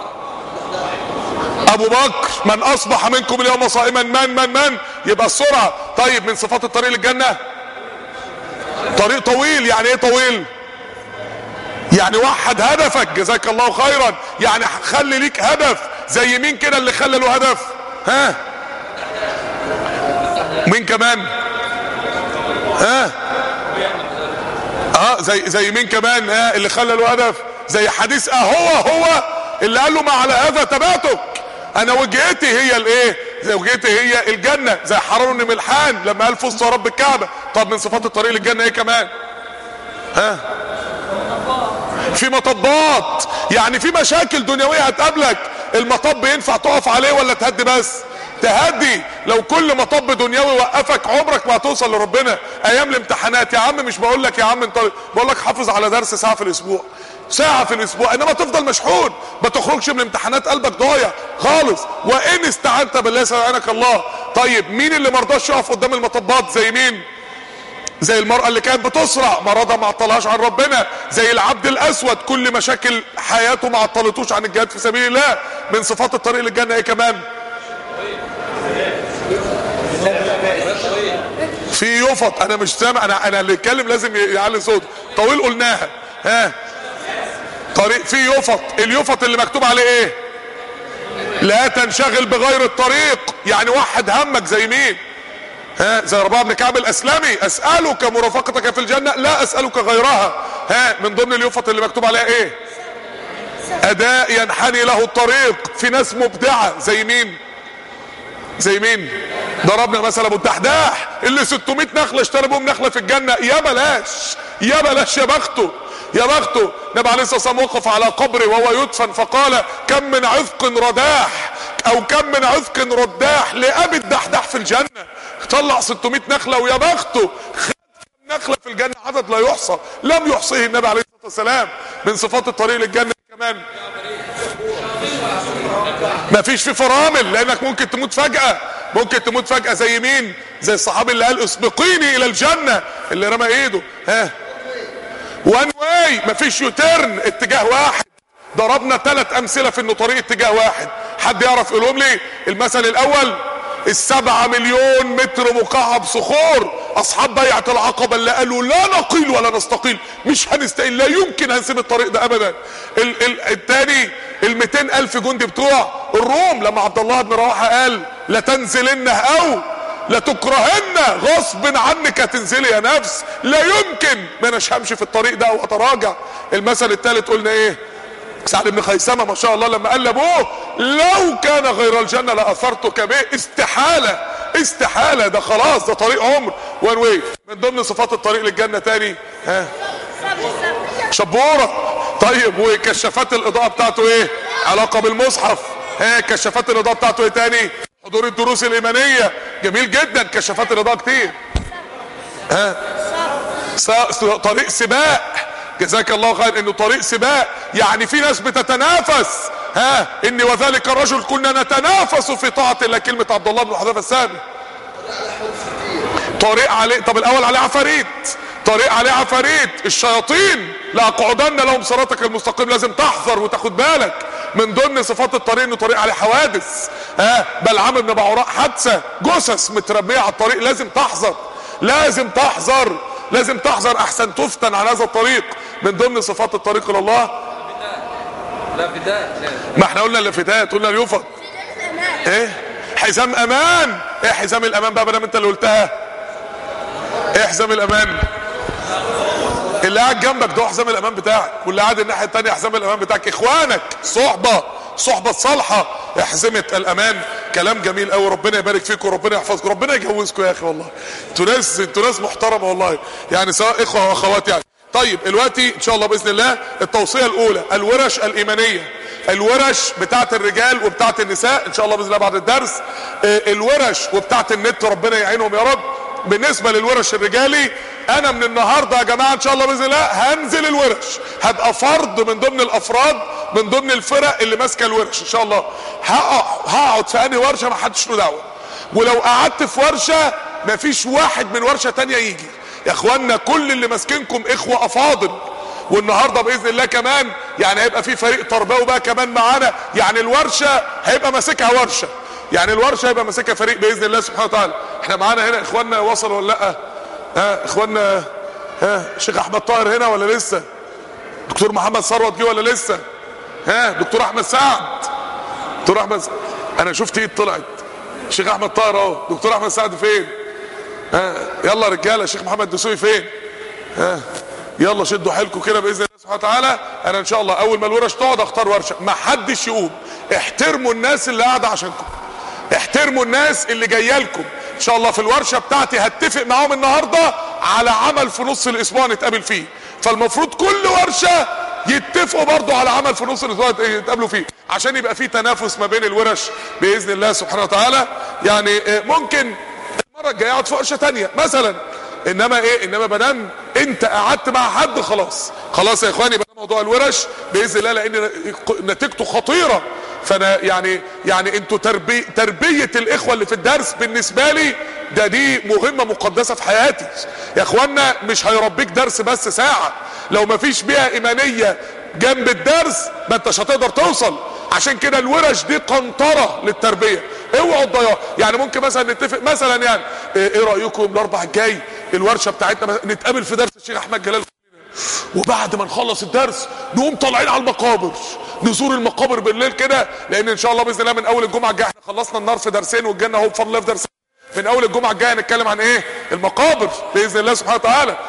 ابو بكر، من اصبح منكم اليوم صائما من من من يبقى السرعة. طيب من صفات الطريق للجنة طريق طويل. يعني ايه طويل؟ يعني وحد هدفك، جزاك الله خيرا. يعني خلي ليك هدف. زي مين كده اللي خلى له هدف؟ ها مين كمان؟ ها اه زي زي مين كمان؟ ها اللي خلى له هدف؟ زي حديث اهو هو اللي قال له ما على هذا تبعتك، انا وجهتي هي الايه؟ زي وجهتي هي الجنه. زي حرون بن ملحان لما قال فزت يا رب الكعبه. طب من صفات الطريق للجنه ايه كمان؟ ها في مطبات. يعني في مشاكل دنيويه هتقابلك، المطب ينفع تقف عليه ولا تهدي؟ بس تهدي. لو كل مطب دنيوي وقفك عمرك ما هتوصل لربنا. ايام الامتحانات يا عم، مش بقول لك يا عم انت، بقول لك حافظ على درس ساعه في الاسبوع، ساعه في الاسبوع، انما تفضل مشحون ما تخرجش من الامتحانات قلبك ضايع خالص. وان استعنت بالله سبحانك الله. طيب مين اللي مرضاش يقف قدام المطبات؟ زي مين؟ زي المرأة اللي كانت بتسرع، مرضها ما عطلهاش عن ربنا. زي العبد الاسود، كل مشاكل حياته ما عطلتوش عن الجهاد في سبيل الله. من صفات الطريق للجنة ايه كمان؟ في يفط. انا مش سامع، انا انا اللي يتكلم لازم يعلي صوته. طويل قلناها. ها طريق في يفط. اليفط اللي مكتوب عليه ايه؟ لا تنشغل بغير الطريق. يعني وحد همك. زي مين؟ ها زي رباعة بن كعب الاسلمي، اسألك مرافقتك في الجنة لا اسألك غيرها. ها من ضمن اليفط اللي مكتوب عليها ايه؟ اداء ينحني له الطريق. في ناس مبدعة. زي مين؟ زي مين؟ ضربنا مثل ابو الدحداح اللي ستمائة نخلة اشترى بهم نخلة في الجنة. يا بلاش يا بلاش يا بخته يا بخته. النبي عليه الصلاة والسلام وقف على قبره وهو يدفن فقال كم من عذق رداح او كم من عذق رداح لابي الدحداح في الجنة. طلع ستمائة نخلة ويا بخته خد نخلة في الجنة عدد لا يحصى لم يحصيه النبي عليه الصلاة والسلام. من صفات الطريق للجنة كمان مفيش في فرامل، لانك ممكن تموت فجأة. ممكن تموت فجأة. زي مين؟ زي الصحابي اللي قال اسبقيني الى الجنة، اللي رمى ايده. ها وان واي، مفيش يوترن، اتجاه واحد. ضربنا ثلاث امثلة في انه طريق اتجاه واحد. حد يعرف يقولهم لي؟ المثل الاول السبعة مليون متر مكعب صخور اصحاب بيعة العقبة اللي قالوا لا نقيل ولا نستقيل، مش هنستقيل، لا يمكن هنسيب الطريق ده ابدا. ال ال التاني المئتين الف جندي بتوع الروم لما عبد الله بن رواحة قال لتنزلن او لتكرهن غصب عنك هتنزلي يا نفس، لا يمكن ما اناش همشي في الطريق ده او اتراجع. المثل الثالث قلنا ايه؟ سعد بن خيثمة ما شاء الله لما قال لابوه لو كان غير الجنة لأثرتك به. استحالة استحالة، ده خلاص ده طريق عمر وان واي. من ضمن صفات الطريق للجنة تاني ها شبورة. طيب وكشافات الاضاءة بتاعته ايه؟ علاقة بالمصحف. ها كشافات الاضاءة بتاعته ايه تاني؟ حضور الدروس الايمانية. جميل جدا. كشافات الاضاءة كتير. ها طريق سباق. جزاك الله خير. انه طريق سباق، يعني في ناس بتتنافس. ها اني وذلك الرجل كنا نتنافس في طاعة الله. كلمة عبد الله بن حذيفة السامي. طريق عليه، طب الاول عليه عفاريت. طريق عليه عفاريت الشياطين. لاقعدن لهم صراطك المستقيم. لازم تحذر وتاخد بالك. من ضمن صفات الطريق انه طريق عليه حوادث. ها بلعام بن بعوراء حادثة جثث مترمية على الطريق. لازم تحذر لازم تحذر لازم تحذر احسن تفتن على هذا الطريق. من ضمن صفات الطريق الى الله ما احنا قلنا اللافتات، قلنا اليفط. ايه حزام امان. ايه حزام الامان بقى مادام انت اللي قلتها؟ ايه حزام الامان؟ اللي قاعد جنبك ده حزام الامان بتاعك، واللي قاعد الناحيه الثانيه حزام الامان بتاعك. اخوانك، صحبه صحبه صالحه، احزمه الامان. كلام جميل قوي. ربنا يبارك فيكم وربنا يحفظكم، ربنا يجوزكم يا اخي. والله انتوا ناس انتوا ناس محترمه والله، يعني سواء اخوه واخوات يعني. طيب دلوقتي ان شاء الله باذن الله التوصيه الاولى الورش الايمانيه. الورش بتاعت الرجال وبتاعت النساء ان شاء الله باذن الله بعد الدرس. الورش وبتاعت النت ربنا يعينهم يا رب. بالنسبه للورش الرجالي انا من النهارده يا جماعه ان شاء الله باذن الله هنزل الورش، هبقى فرد من ضمن الافراد من ضمن الفرق اللي ماسكه الورش ان شاء الله. هقعد في انهي ورشه ما حدش له دعوه، ولو قعدت في ورشه مفيش واحد من ورشه تانيه يجي. يا اخوانا كل اللي ماسكينكم اخوة افاضل، والنهارده باذن الله كمان يعني هيبقى في فريق تربوي بقى كمان معانا، يعني الورشه هيبقى ماسكها ورشه، يعني الورشه هيبقى ماسكها فريق باذن الله سبحانه وتعالى. احنا معانا هنا اخواننا وصلوا ولا لا؟ ها اخواننا، ها الشيخ احمد طاهر هنا ولا لسه؟ دكتور محمد ثروت جه ولا لسه؟ ها دكتور احمد سعد، دكتور احمد سعد. انا شفت ايد طلعت. الشيخ احمد طاهر اهو. دكتور احمد سعد فين؟ ها يلا رجاله. الشيخ محمد دسوقي فين؟ ها يلا شدوا حيلكم كده باذن الله سبحانه وتعالى. انا ان شاء الله اول ما الورش تقعد اختار ورشه، ما حدش يقوم. احترموا الناس اللي قاعده عشانكم، احترموا الناس اللي جايه لكم. ان شاء الله في الورشه بتاعتي هتفق معاهم النهارده على عمل في نص الاسبوع نتقابل فيه، فالمفروض كل ورشه يتفقوا برضو على عمل في نص الاسبوع يتقابلوا فيه، عشان يبقى في تنافس ما بين الورش باذن الله سبحانه وتعالى. يعني ممكن المره الجايه اقعد في ورشه ثانيه مثلا، انما ايه، انما بدام انت قعدت مع حد خلاص خلاص يا اخواني. بدام موضوع الورش باذن الله لان نتيجته خطيره، فانا يعني يعني انتوا تربي تربيه الاخوه اللي في الدرس بالنسبه لي ده دي مهمه مقدسه في حياتي يا اخوانا. مش هيربيك درس بس ساعه، لو ما فيش بيها ايمانيه جنب الدرس ما انتش هتقدر توصل. عشان كده الورش دي قنطره للتربيه، اوعوا تضيعوها. يعني ممكن مثلا نتفق مثلا يعني ايه رايكم الاربع الجاي الورشه بتاعتنا نتقابل في درس الشيخ احمد جلال، وبعد ما نخلص الدرس نقوم طالعين على المقابر، نزور المقابر بالليل كده، لان ان شاء الله باذن الله من اول الجمعه الجايه احنا خلصنا النار في درسين والجنه اهو بفضل الله في درسين. من اول الجمعه الجايه هنتكلم عن ايه؟ المقابر باذن الله سبحانه وتعالى.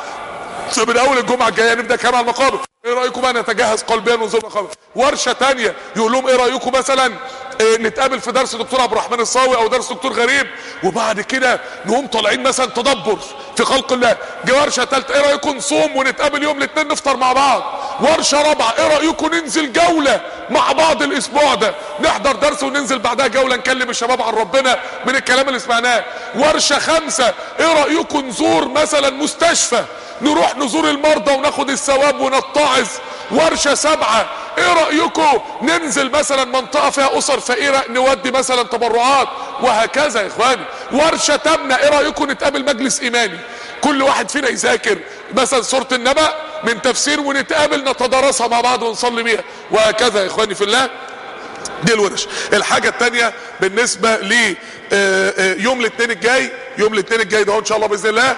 من اول الجمعه الجايه نبدا كلام عن المقابر. ايه رايكم بقى نتجهز قلبيا ونزور المقابر؟ ورشه ثانيه يقول لهم ايه رايكم مثلا إيه نتقابل في درس دكتور عبد الرحمن الصاوي او درس دكتور غريب، وبعد كده نقوم طالعين مثلا تدبر في خلق الله. جه ورشه ثالثه ايه رايكم نصوم ونتقابل يوم الاثنين نفطر مع بعض. ورشه رابعه ايه رايكم ننزل جوله مع بعض الاسبوع ده، نحضر درس وننزل بعدها جوله نكلم الشباب عن ربنا من الكلام اللي سمعناه. ورشه خمسه ايه رايكم نزور مثلا مستشفى، نروح نزور المرضى وناخد الثواب ونتعظ. ورشه سبعه ايه رايكم ننزل مثلا منطقه فيها اسر فقيره نودي مثلا تبرعات، وهكذا يا اخواني. ورشه تامنه ايه رايكم نتقابل مجلس ايماني، كل واحد فينا يذاكر مثلا سوره النبأ من تفسير ونتقابل نتدارسها مع بعض ونصلي بيها، وهكذا يا اخواني في الله. دي الورش. الحاجه الثانيه بالنسبه ل يوم الاثنين الجاي، يوم الاثنين الجاي ده ان شاء الله باذن الله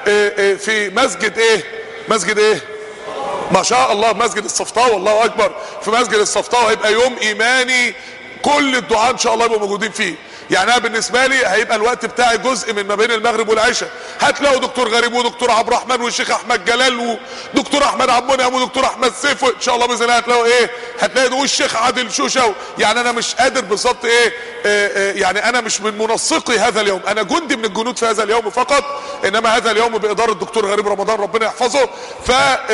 في مسجد ايه؟ مسجد ايه؟ ما شاء الله مسجد الصفطاوي، الله اكبر. في مسجد الصفطاوي هيبقى يوم ايماني كل الدعاء ان شاء الله يبقوا موجودين فيه. يعني انا بالنسبه لي هيبقى الوقت بتاعي جزء من ما بين المغرب والعشاء. هتلاقوا دكتور غريب ودكتور عبد الرحمن والشيخ احمد جلال ودكتور احمد عبد المنعم ودكتور احمد سيف، ان شاء الله باذن الله هتلاقوا ايه؟ هتلاقوا الشيخ عادل شوشه. يعني انا مش قادر بالظبط ايه آه آه يعني انا مش من منسقي هذا اليوم، انا جندي من الجنود في هذا اليوم فقط، انما هذا اليوم باداره الدكتور غريب رمضان ربنا يحفظه. ف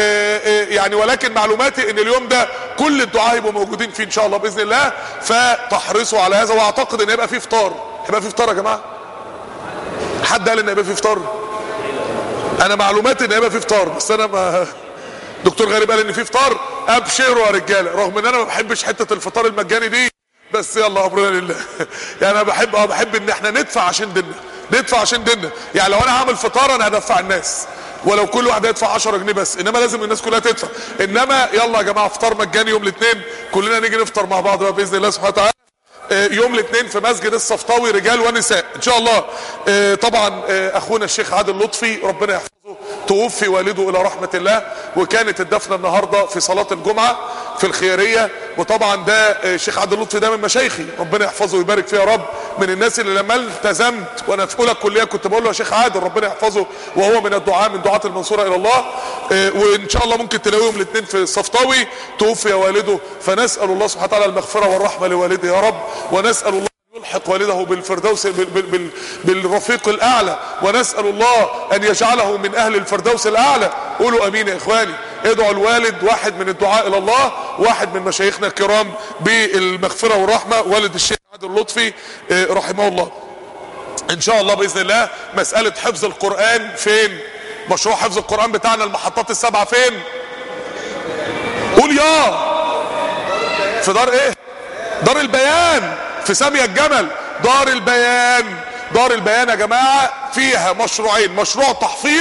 يعني ولكن معلوماتي ان اليوم ده كل الدعاء يبقوا موجودين فيه ان شاء الله باذن الله، فتحرصوا على هذا. واعتقد ان يبقى فيه فطار. هيبقى فيه فطار يا جماعه؟ حد قال ان هيبقى فيه فطار؟ انا معلوماتي ان هيبقى فيه فطار، بس انا ما دكتور غريب قال ان فيه فطار. ابشروا يا رجاله، رغم ان انا ما بحبش حته الفطار المجاني دي، بس يلا امرنا لله. يعني انا بحب اه بحب ان احنا ندفع عشان ديننا، ندفع عشان ديننا. يعني لو انا هعمل فطار انا هدفع الناس، ولو كل واحد هيدفع عشرة جنيه بس، انما لازم الناس كلها تدفع. انما يلا يا جماعه فطار مجاني يوم الاثنين، كلنا نيجي نفطر مع بعض بقى باذن الله سبحانه وتعالى يوم الاثنين في مسجد الصفطاوي رجال ونساء ان شاء الله. طبعا اخونا الشيخ عادل لطفي ربنا يحفظه توفي والده الى رحمه الله، وكانت الدفنه النهارده في صلاه الجمعه في الخيريه. وطبعا ده الشيخ عادل لطفي ده من مشايخي ربنا يحفظه ويبارك فيه يا رب، من الناس اللي لما التزمت وانا في اولى الكليه كنت بقول له يا شيخ عادل ربنا يحفظه، وهو من الدعاء من دعاة المنصوره الى الله. وان شاء الله ممكن تلاقوه يوم الاثنين في الصفطاوي توفي والده، فنسال الله سبحانه وتعالى المغفره والرحمه لوالده يا رب، ونسال الله يلحق والده بالفردوس بالرفيق الاعلى، ونسال الله ان يجعله من اهل الفردوس الاعلى. قولوا امين يا اخواني. ادعوا الوالد، واحد من الدعاء الى الله، واحد من مشايخنا الكرام بالمغفره والرحمه، والد الشيخ عادل لطفي رحمه الله. ان شاء الله باذن الله مساله حفظ القران فين؟ مشروع حفظ القران بتاعنا المحطات السبعه فين؟ قول يا في دار ايه؟ دار البيان في سامية الجمل. دار البيان، دار البيان يا جماعة فيها مشروعين، مشروع تحفيظ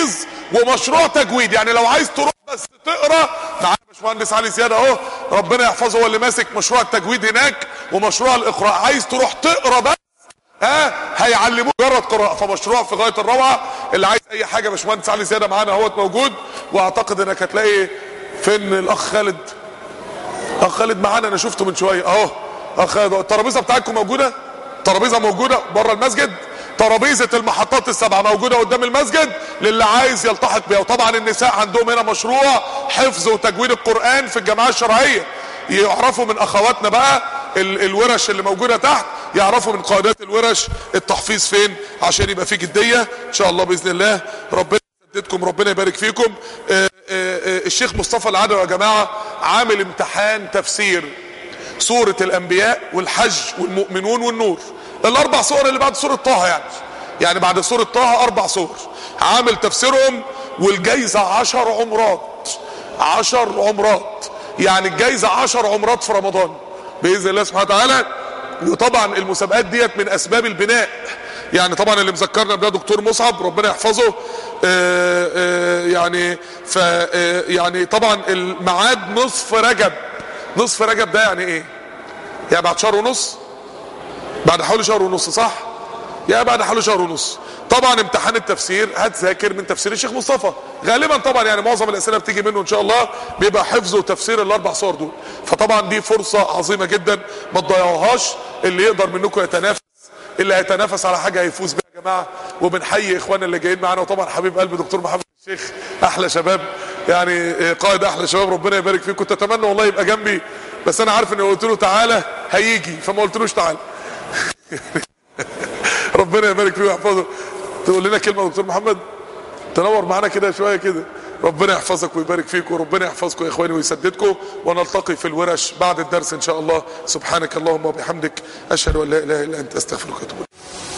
ومشروع تجويد. يعني لو عايز تروح بس تقرا، معانا باشمهندس علي زياده اهو ربنا يحفظه، هو اللي ماسك مشروع التجويد هناك ومشروع الاقراء. عايز تروح تقرا بس ها هيعلموك مجرد قراءه، فمشروع في غايه الروعه. اللي عايز اي حاجه باشمهندس علي زياده معانا اهوت موجود، واعتقد انك هتلاقي فين الاخ خالد. اخ خالد معانا انا شفته من شويه اهو. اخ خالد الترابيزه بتاعتكم موجوده؟ الترابيزه موجوده بره المسجد، ترابيزه المحطات السبعه موجوده قدام المسجد للي عايز يلتحق بيها. وطبعا النساء عندهم هنا مشروع حفظ وتجويد القران في الجماعه الشرعيه، يعرفوا من اخواتنا بقى ال الورش اللي موجوده تحت، يعرفوا من قائدات الورش التحفيظ فين عشان يبقى في جديه ان شاء الله باذن الله. ربنا يسددكم، ربنا يبارك فيكم. آآ آآ الشيخ مصطفى العدوي يا جماعه عامل امتحان تفسير سوره الانبياء والحج والمؤمنون والنور، الاربع سور اللي بعد سوره طه. يعني يعني بعد سوره طه اربع سور عامل تفسيرهم، والجايزه عشر عمرات. عشر عمرات يعني الجايزه عشر عمرات في رمضان باذن الله سبحانه وتعالى. وطبعا المسابقات ديت من اسباب البناء. يعني طبعا اللي مذكرنا بده دكتور مصعب ربنا يحفظه. آآ آآ يعني ف يعني طبعا الميعاد نصف رجب. نصف رجب ده يعني ايه؟ يعني بعد شهر ونص، بعد حوالي شهر ونص صح؟ يعني بعد حوالي شهر ونص. طبعا امتحان التفسير هتذاكر من تفسير الشيخ مصطفى غالبا. طبعا يعني معظم الاسئله بتيجي منه ان شاء الله، بيبقى حفظ وتفسير الاربع صور دول. فطبعا دي فرصه عظيمه جدا ما تضيعوهاش. اللي يقدر منكم يتنافس، اللي هيتنافس على حاجه هيفوز بيها يا جماعه. وبنحيي اخواننا اللي جايين معانا، وطبعا حبيب قلبي دكتور محمد الشيخ، احلى شباب يعني، قائد احلى شباب ربنا يبارك فيه. كنت اتمنى والله يبقى جنبي، بس انا عارف ان قلت له تعالى هيجي فما قلتلوش تعالى. ربنا يبارك فيه ويحفظه. تقول لنا كلمه دكتور محمد؟ تنور معانا كده شويه كده. ربنا يحفظك ويبارك فيك، وربنا يحفظكم يا اخواني ويسددكم، ونلتقي في الورش بعد الدرس ان شاء الله. سبحانك اللهم وبحمدك اشهد ان لا اله الا انت استغفرك واتوب اليك.